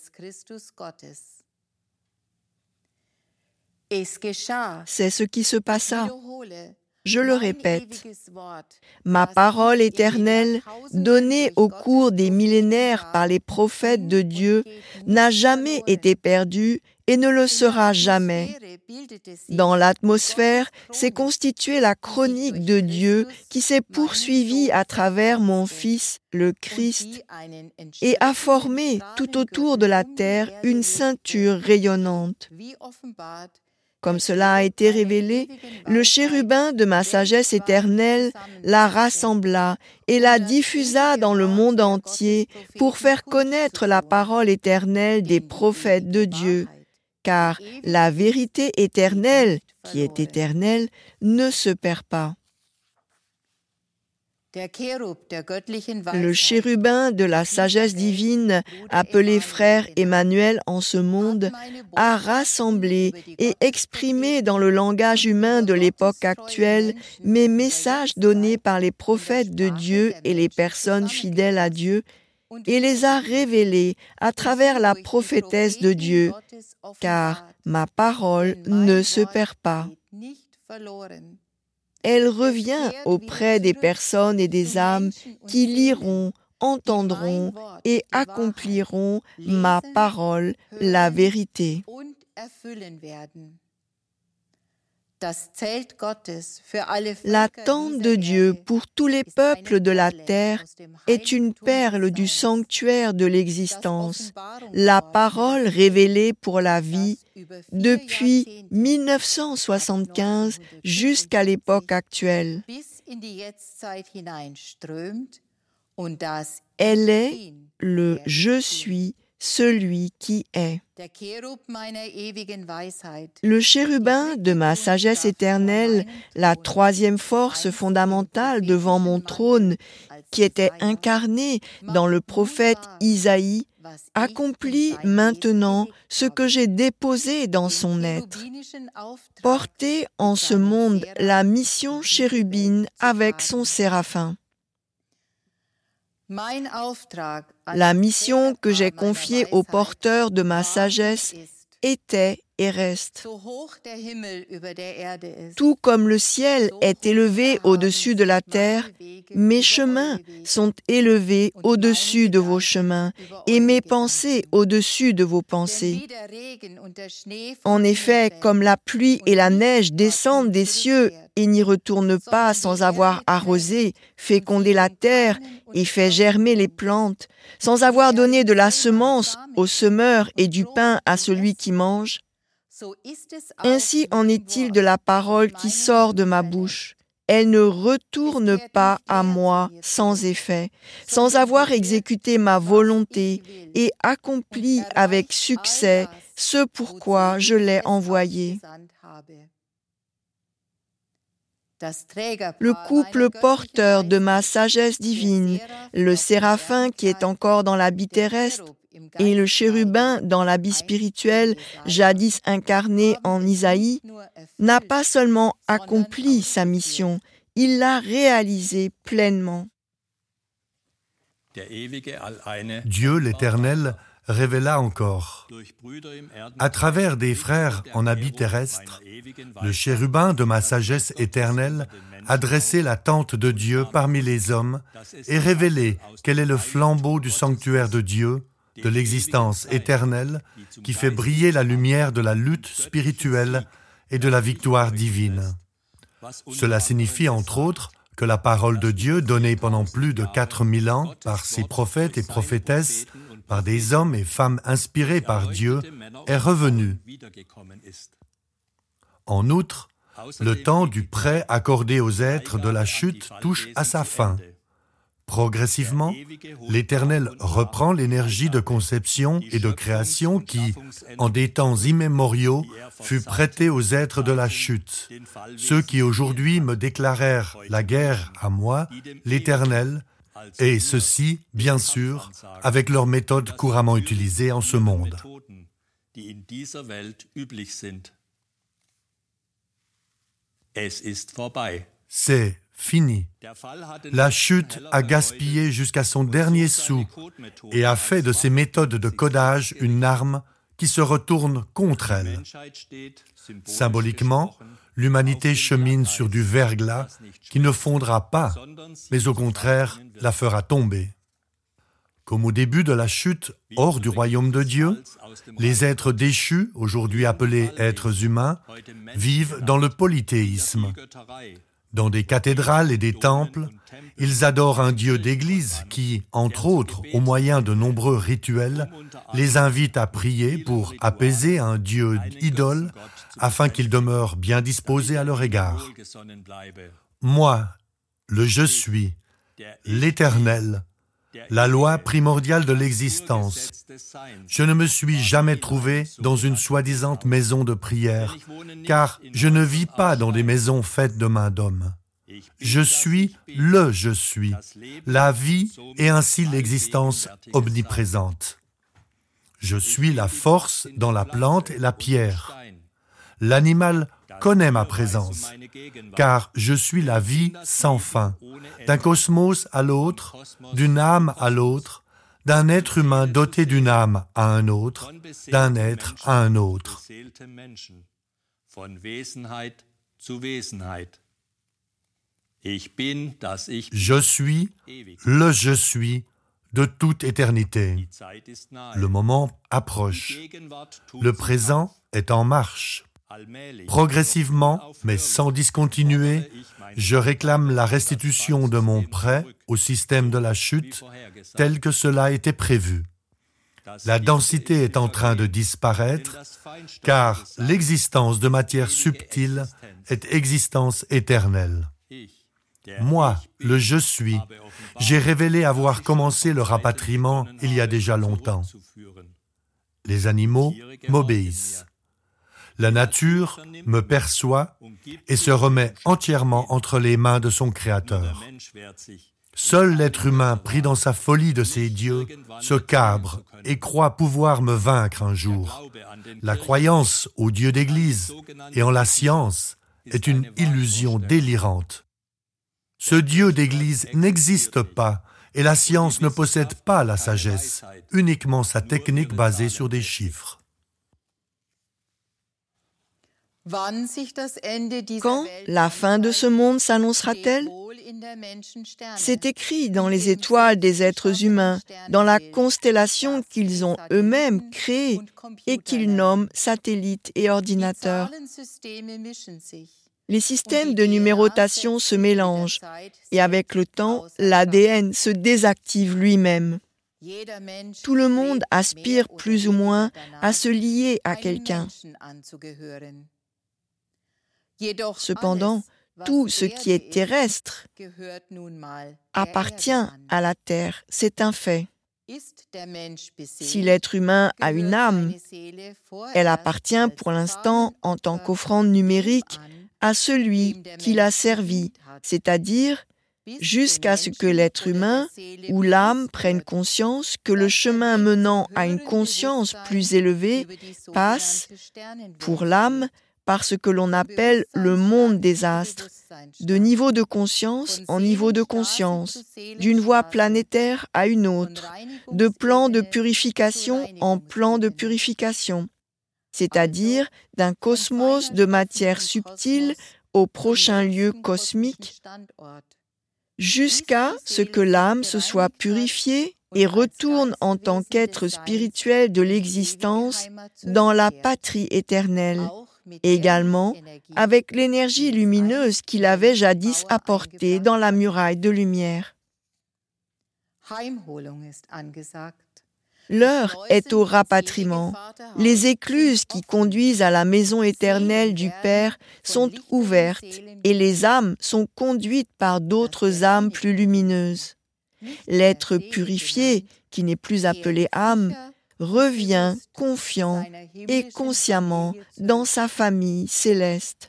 S4: C'est ce qui se passa. Je le répète, ma parole éternelle, donnée au cours des millénaires par les prophètes de Dieu, n'a jamais été perdue et ne le sera jamais. Dans l'atmosphère s'est constituée la chronique de Dieu qui s'est poursuivie à travers mon Fils, le Christ, et a formé tout autour de la terre une ceinture rayonnante. comme cela a été révélé, le chérubin de ma sagesse éternelle la rassembla et la diffusa dans le monde entier pour faire connaître la parole éternelle des prophètes de Dieu, car la vérité éternelle, qui est éternelle, ne se perd pas. Le chérubin de la sagesse divine, appelé frère Emmanuel en ce monde, a rassemblé et exprimé dans le langage humain de l'époque actuelle mes messages donnés par les prophètes de Dieu et les personnes fidèles à Dieu, et les a révélés à travers la prophétesse de Dieu, car ma parole ne se perd pas. Elle revient auprès des personnes et des âmes qui liront, entendront et accompliront ma parole, la vérité. La tente de Dieu pour tous les peuples de la terre est une perle du sanctuaire de l'existence, la parole révélée pour la vie depuis mille neuf cent soixante-quinze jusqu'à l'époque actuelle. Elle est le « Je suis », celui qui est. Le chérubin de ma sagesse éternelle, la troisième force fondamentale devant mon trône, qui était incarnée dans le prophète Isaïe, accomplit maintenant ce que j'ai déposé dans son être. Porter en ce monde la mission chérubine avec son séraphin. La mission que j'ai confiée au porteur de ma sagesse était et reste. Tout comme le ciel est élevé au-dessus de la terre, mes chemins sont élevés au-dessus de vos chemins et mes pensées au-dessus de vos pensées. En effet, comme la pluie et la neige descendent des cieux et n'y retournent pas sans avoir arrosé, fécondé la terre et fait germer les plantes, sans avoir donné de la semence au semeur et du pain à celui qui mange, ainsi en est-il de la parole qui sort de ma bouche. Elle ne retourne pas à moi sans effet, sans avoir exécuté ma volonté et accompli avec succès ce pourquoi je l'ai envoyée. Le couple porteur de ma sagesse divine, le séraphin qui est encore dans l'habit terrestre, et le chérubin dans l'habit spirituel, jadis incarné en Isaïe, n'a pas seulement accompli sa mission, il l'a réalisée pleinement.
S2: Dieu l'Éternel révéla encore, à travers des frères en habit terrestre, le chérubin de ma sagesse éternelle a dressé la tente de Dieu parmi les hommes et révélé quel est le flambeau du sanctuaire de Dieu, de l'existence éternelle, qui fait briller la lumière de la lutte spirituelle et de la victoire divine. Cela signifie, entre autres, que la parole de Dieu, donnée pendant plus de quatre mille ans par ses prophètes et prophétesses, par des hommes et femmes inspirés par Dieu, est revenue. En outre, le temps du prêt accordé aux êtres de la chute touche à sa fin. Progressivement, l'Éternel reprend l'énergie de conception et de création qui, en des temps immémoriaux, fut prêtée aux êtres de la chute, ceux qui aujourd'hui me déclarèrent la guerre à moi, l'Éternel, et ceci, bien sûr, avec leurs méthodes couramment utilisées en ce monde. C'est fini. La chute a gaspillé jusqu'à son dernier sou et a fait de ces méthodes de codage une arme qui se retourne contre elle. Symboliquement, l'humanité chemine sur du verglas qui ne fondra pas, mais au contraire la fera tomber. Comme au début de la chute, hors du royaume de Dieu, les êtres déchus, aujourd'hui appelés êtres humains, vivent dans le polythéisme. Dans des cathédrales et des temples, ils adorent un Dieu d'église qui, entre autres, au moyen de nombreux rituels, les invite à prier pour apaiser un Dieu idole afin qu'il demeure bien disposé à leur égard. Moi, le Je suis, l'Éternel, la loi primordiale de l'existence. Je ne me suis jamais trouvé dans une soi-disant maison de prière, car je ne vis pas dans des maisons faites de mains d'hommes. Je suis le Je suis, la vie et ainsi l'existence omniprésente. Je suis la force dans la plante et la pierre. L'animal connaît ma présence, car je suis la vie sans fin, d'un cosmos à l'autre, d'une âme à l'autre, d'un être humain doté d'une âme à un autre, d'un être à un autre. Je suis le Je suis de toute éternité. Le moment approche. Le présent est en marche. Progressivement, mais sans discontinuer, je réclame la restitution de mon prêt au système de la chute tel que cela était prévu. La densité est en train de disparaître, car l'existence de matière subtile est existence éternelle. Moi, le Je suis, j'ai révélé avoir commencé le rapatriement il y a déjà longtemps. Les animaux m'obéissent. La nature me perçoit et se remet entièrement entre les mains de son Créateur. Seul l'être humain, pris dans sa folie de ses dieux, se cabre et croit pouvoir me vaincre un jour. La croyance au Dieu d'Église et en la science est une illusion délirante. Ce Dieu d'Église n'existe pas et la science ne possède pas la sagesse, uniquement sa technique basée sur des chiffres.
S4: Quand la fin de ce monde s'annoncera-t-elle? C'est écrit dans les étoiles des êtres humains, dans la constellation qu'ils ont eux-mêmes créée et qu'ils nomment satellites et ordinateurs. Les systèmes de numérotation se mélangent et avec le temps, l'A D N se désactive lui-même. Tout le monde aspire plus ou moins à se lier à quelqu'un. Cependant, tout ce qui est terrestre appartient à la Terre, c'est un fait. Si l'être humain a une âme, elle appartient pour l'instant en tant qu'offrande numérique à celui qui l'a servi, c'est-à-dire jusqu'à ce que l'être humain ou l'âme prenne conscience que le chemin menant à une conscience plus élevée passe, pour l'âme, par ce que l'on appelle le monde des astres, de niveau de conscience en niveau de conscience, d'une voie planétaire à une autre, de plan de purification en plan de purification, c'est-à-dire d'un cosmos de matière subtile au prochain lieu cosmique, jusqu'à ce que l'âme se soit purifiée et retourne en tant qu'être spirituel de l'existence dans la patrie éternelle, également avec l'énergie lumineuse qu'il avait jadis apportée dans la muraille de lumière. L'heure est au rapatriement. Les écluses qui conduisent à la maison éternelle du Père sont ouvertes et les âmes sont conduites par d'autres âmes plus lumineuses. L'être purifié, qui n'est plus appelé âme, revient confiant et consciemment dans sa famille céleste.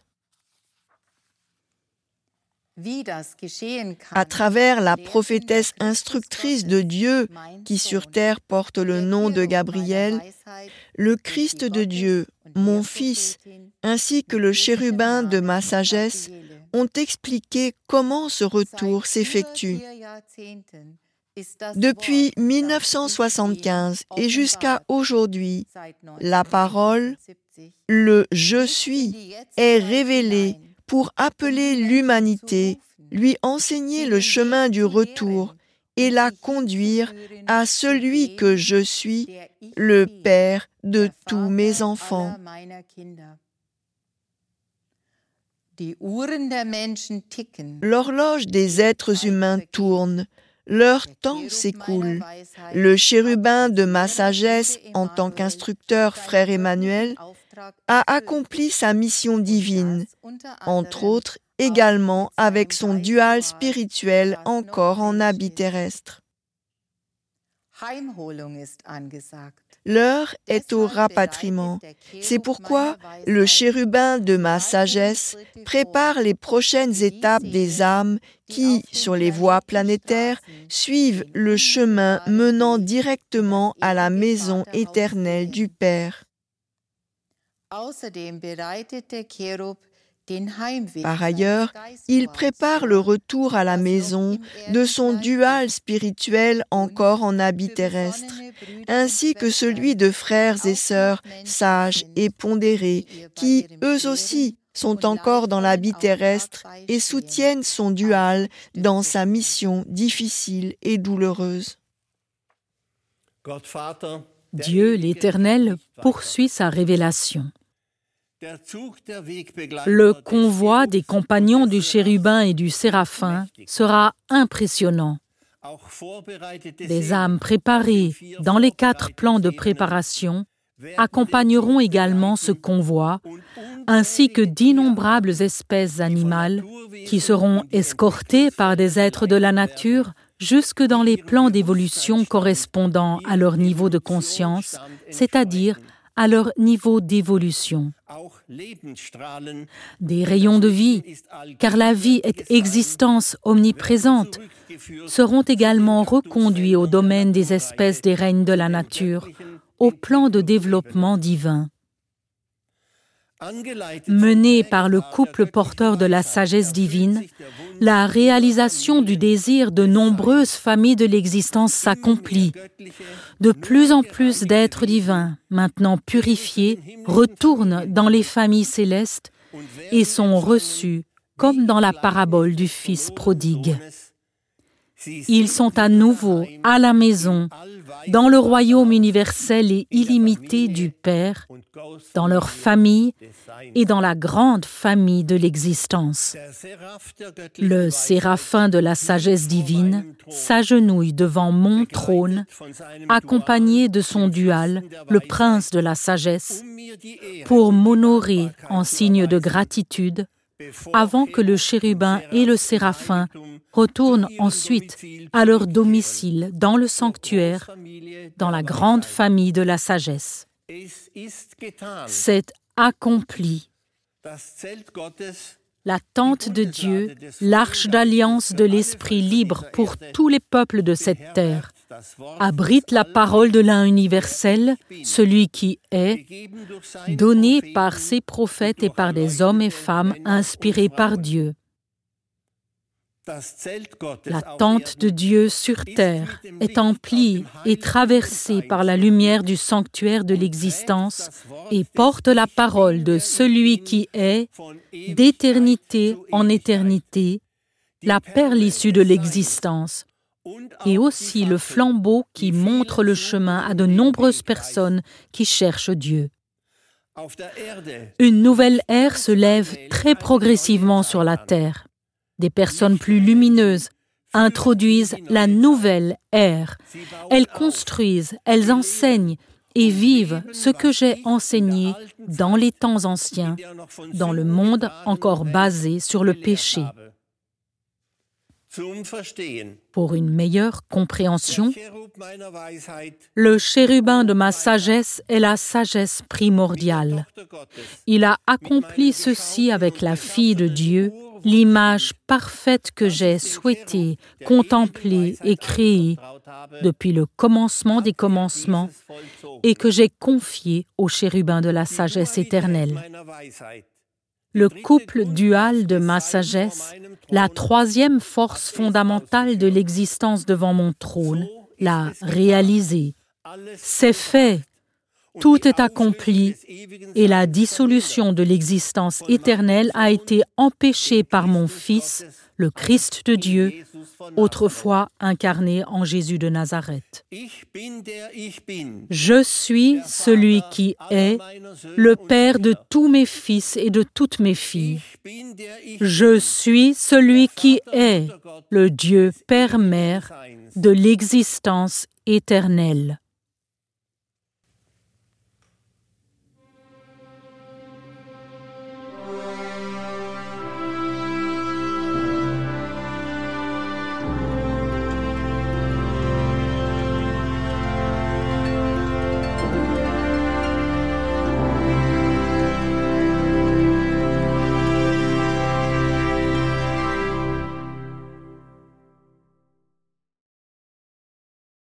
S4: À travers la prophétesse instructrice de Dieu, qui sur terre porte le nom de Gabriel, le Christ de Dieu, mon Fils, ainsi que le chérubin de ma sagesse, ont expliqué comment ce retour s'effectue. Depuis mille neuf cent soixante-quinze et jusqu'à aujourd'hui, la parole, le « Je suis » est révélée pour appeler l'humanité, lui enseigner le chemin du retour et la conduire à celui que je suis, le Père de tous mes enfants. L'horloge des êtres humains tourne, leur temps s'écoule. Le chérubin de ma sagesse, en tant qu'instructeur, frère Emmanuel, a accompli sa mission divine, entre autres également avec son dual spirituel encore en habit terrestre. L'heure est au rapatriement. C'est pourquoi le chérubin de ma sagesse prépare les prochaines étapes des âmes qui, sur les voies planétaires, suivent le chemin menant directement à la maison éternelle du Père. Par ailleurs, il prépare le retour à la maison de son dual spirituel encore en habit terrestre, ainsi que celui de frères et sœurs sages et pondérés, qui, eux aussi, sont encore dans l'habit terrestre et soutiennent son dual dans sa mission difficile et douloureuse.
S1: Dieu l'Éternel poursuit sa révélation. Le convoi des compagnons du chérubin et du séraphin sera impressionnant. Des âmes préparées dans les quatre plans de préparation accompagneront également ce convoi, ainsi que d'innombrables espèces animales qui seront escortées par des êtres de la nature jusque dans les plans d'évolution correspondant à leur niveau de conscience, c'est-à-dire à leur niveau d'évolution. Des rayons de vie, car la vie est existence omniprésente, seront également reconduits au domaine des espèces des règnes de la nature, au plan de développement divin. Menée par le couple porteur de la sagesse divine, la réalisation du désir de nombreuses familles de l'existence s'accomplit. De plus en plus d'êtres divins, maintenant purifiés, retournent dans les familles célestes et sont reçus comme dans la parabole du Fils prodigue. Ils sont à nouveau à la maison, dans le royaume universel et illimité du Père, dans leur famille et dans la grande famille de l'existence. Le séraphin de la sagesse divine s'agenouille devant mon trône, accompagné de son dual, le prince de la sagesse, pour m'honorer en signe de gratitude, avant que le chérubin et le séraphin retournent ensuite à leur domicile dans le sanctuaire, dans la grande famille de la sagesse. C'est accompli. La tente de Dieu, l'arche d'alliance de l'Esprit libre pour tous les peuples de cette terre, abrite la parole de l'un universel, celui qui est, donné par ses prophètes et par des hommes et femmes inspirés par Dieu. La tente de Dieu sur terre est emplie et traversée par la lumière du sanctuaire de l'existence et porte la parole de celui qui est, d'éternité en éternité, la perle issue de l'existence, et aussi le flambeau qui montre le chemin à de nombreuses personnes qui cherchent Dieu. Une nouvelle ère se lève très progressivement sur la terre. Des personnes plus lumineuses introduisent la nouvelle ère. Elles construisent, elles enseignent et vivent ce que j'ai enseigné dans les temps anciens, dans le monde encore basé sur le péché. Pour une meilleure compréhension, le chérubin de ma sagesse est la sagesse primordiale. Il a accompli ceci avec la fille de Dieu, l'image parfaite que j'ai souhaité contempler et créer depuis le commencement des commencements et que j'ai confié au chérubin de la sagesse éternelle. Le couple dual de ma sagesse, la troisième force fondamentale de l'existence devant mon trône, l'a réalisé. C'est fait, tout est accompli et la dissolution de l'existence éternelle a été empêchée par mon Fils, le Christ de Dieu, autrefois incarné en Jésus de Nazareth. Je suis celui qui est, le Père de tous mes fils et de toutes mes filles. Je suis celui qui est, le Dieu Père-Mère de l'existence éternelle.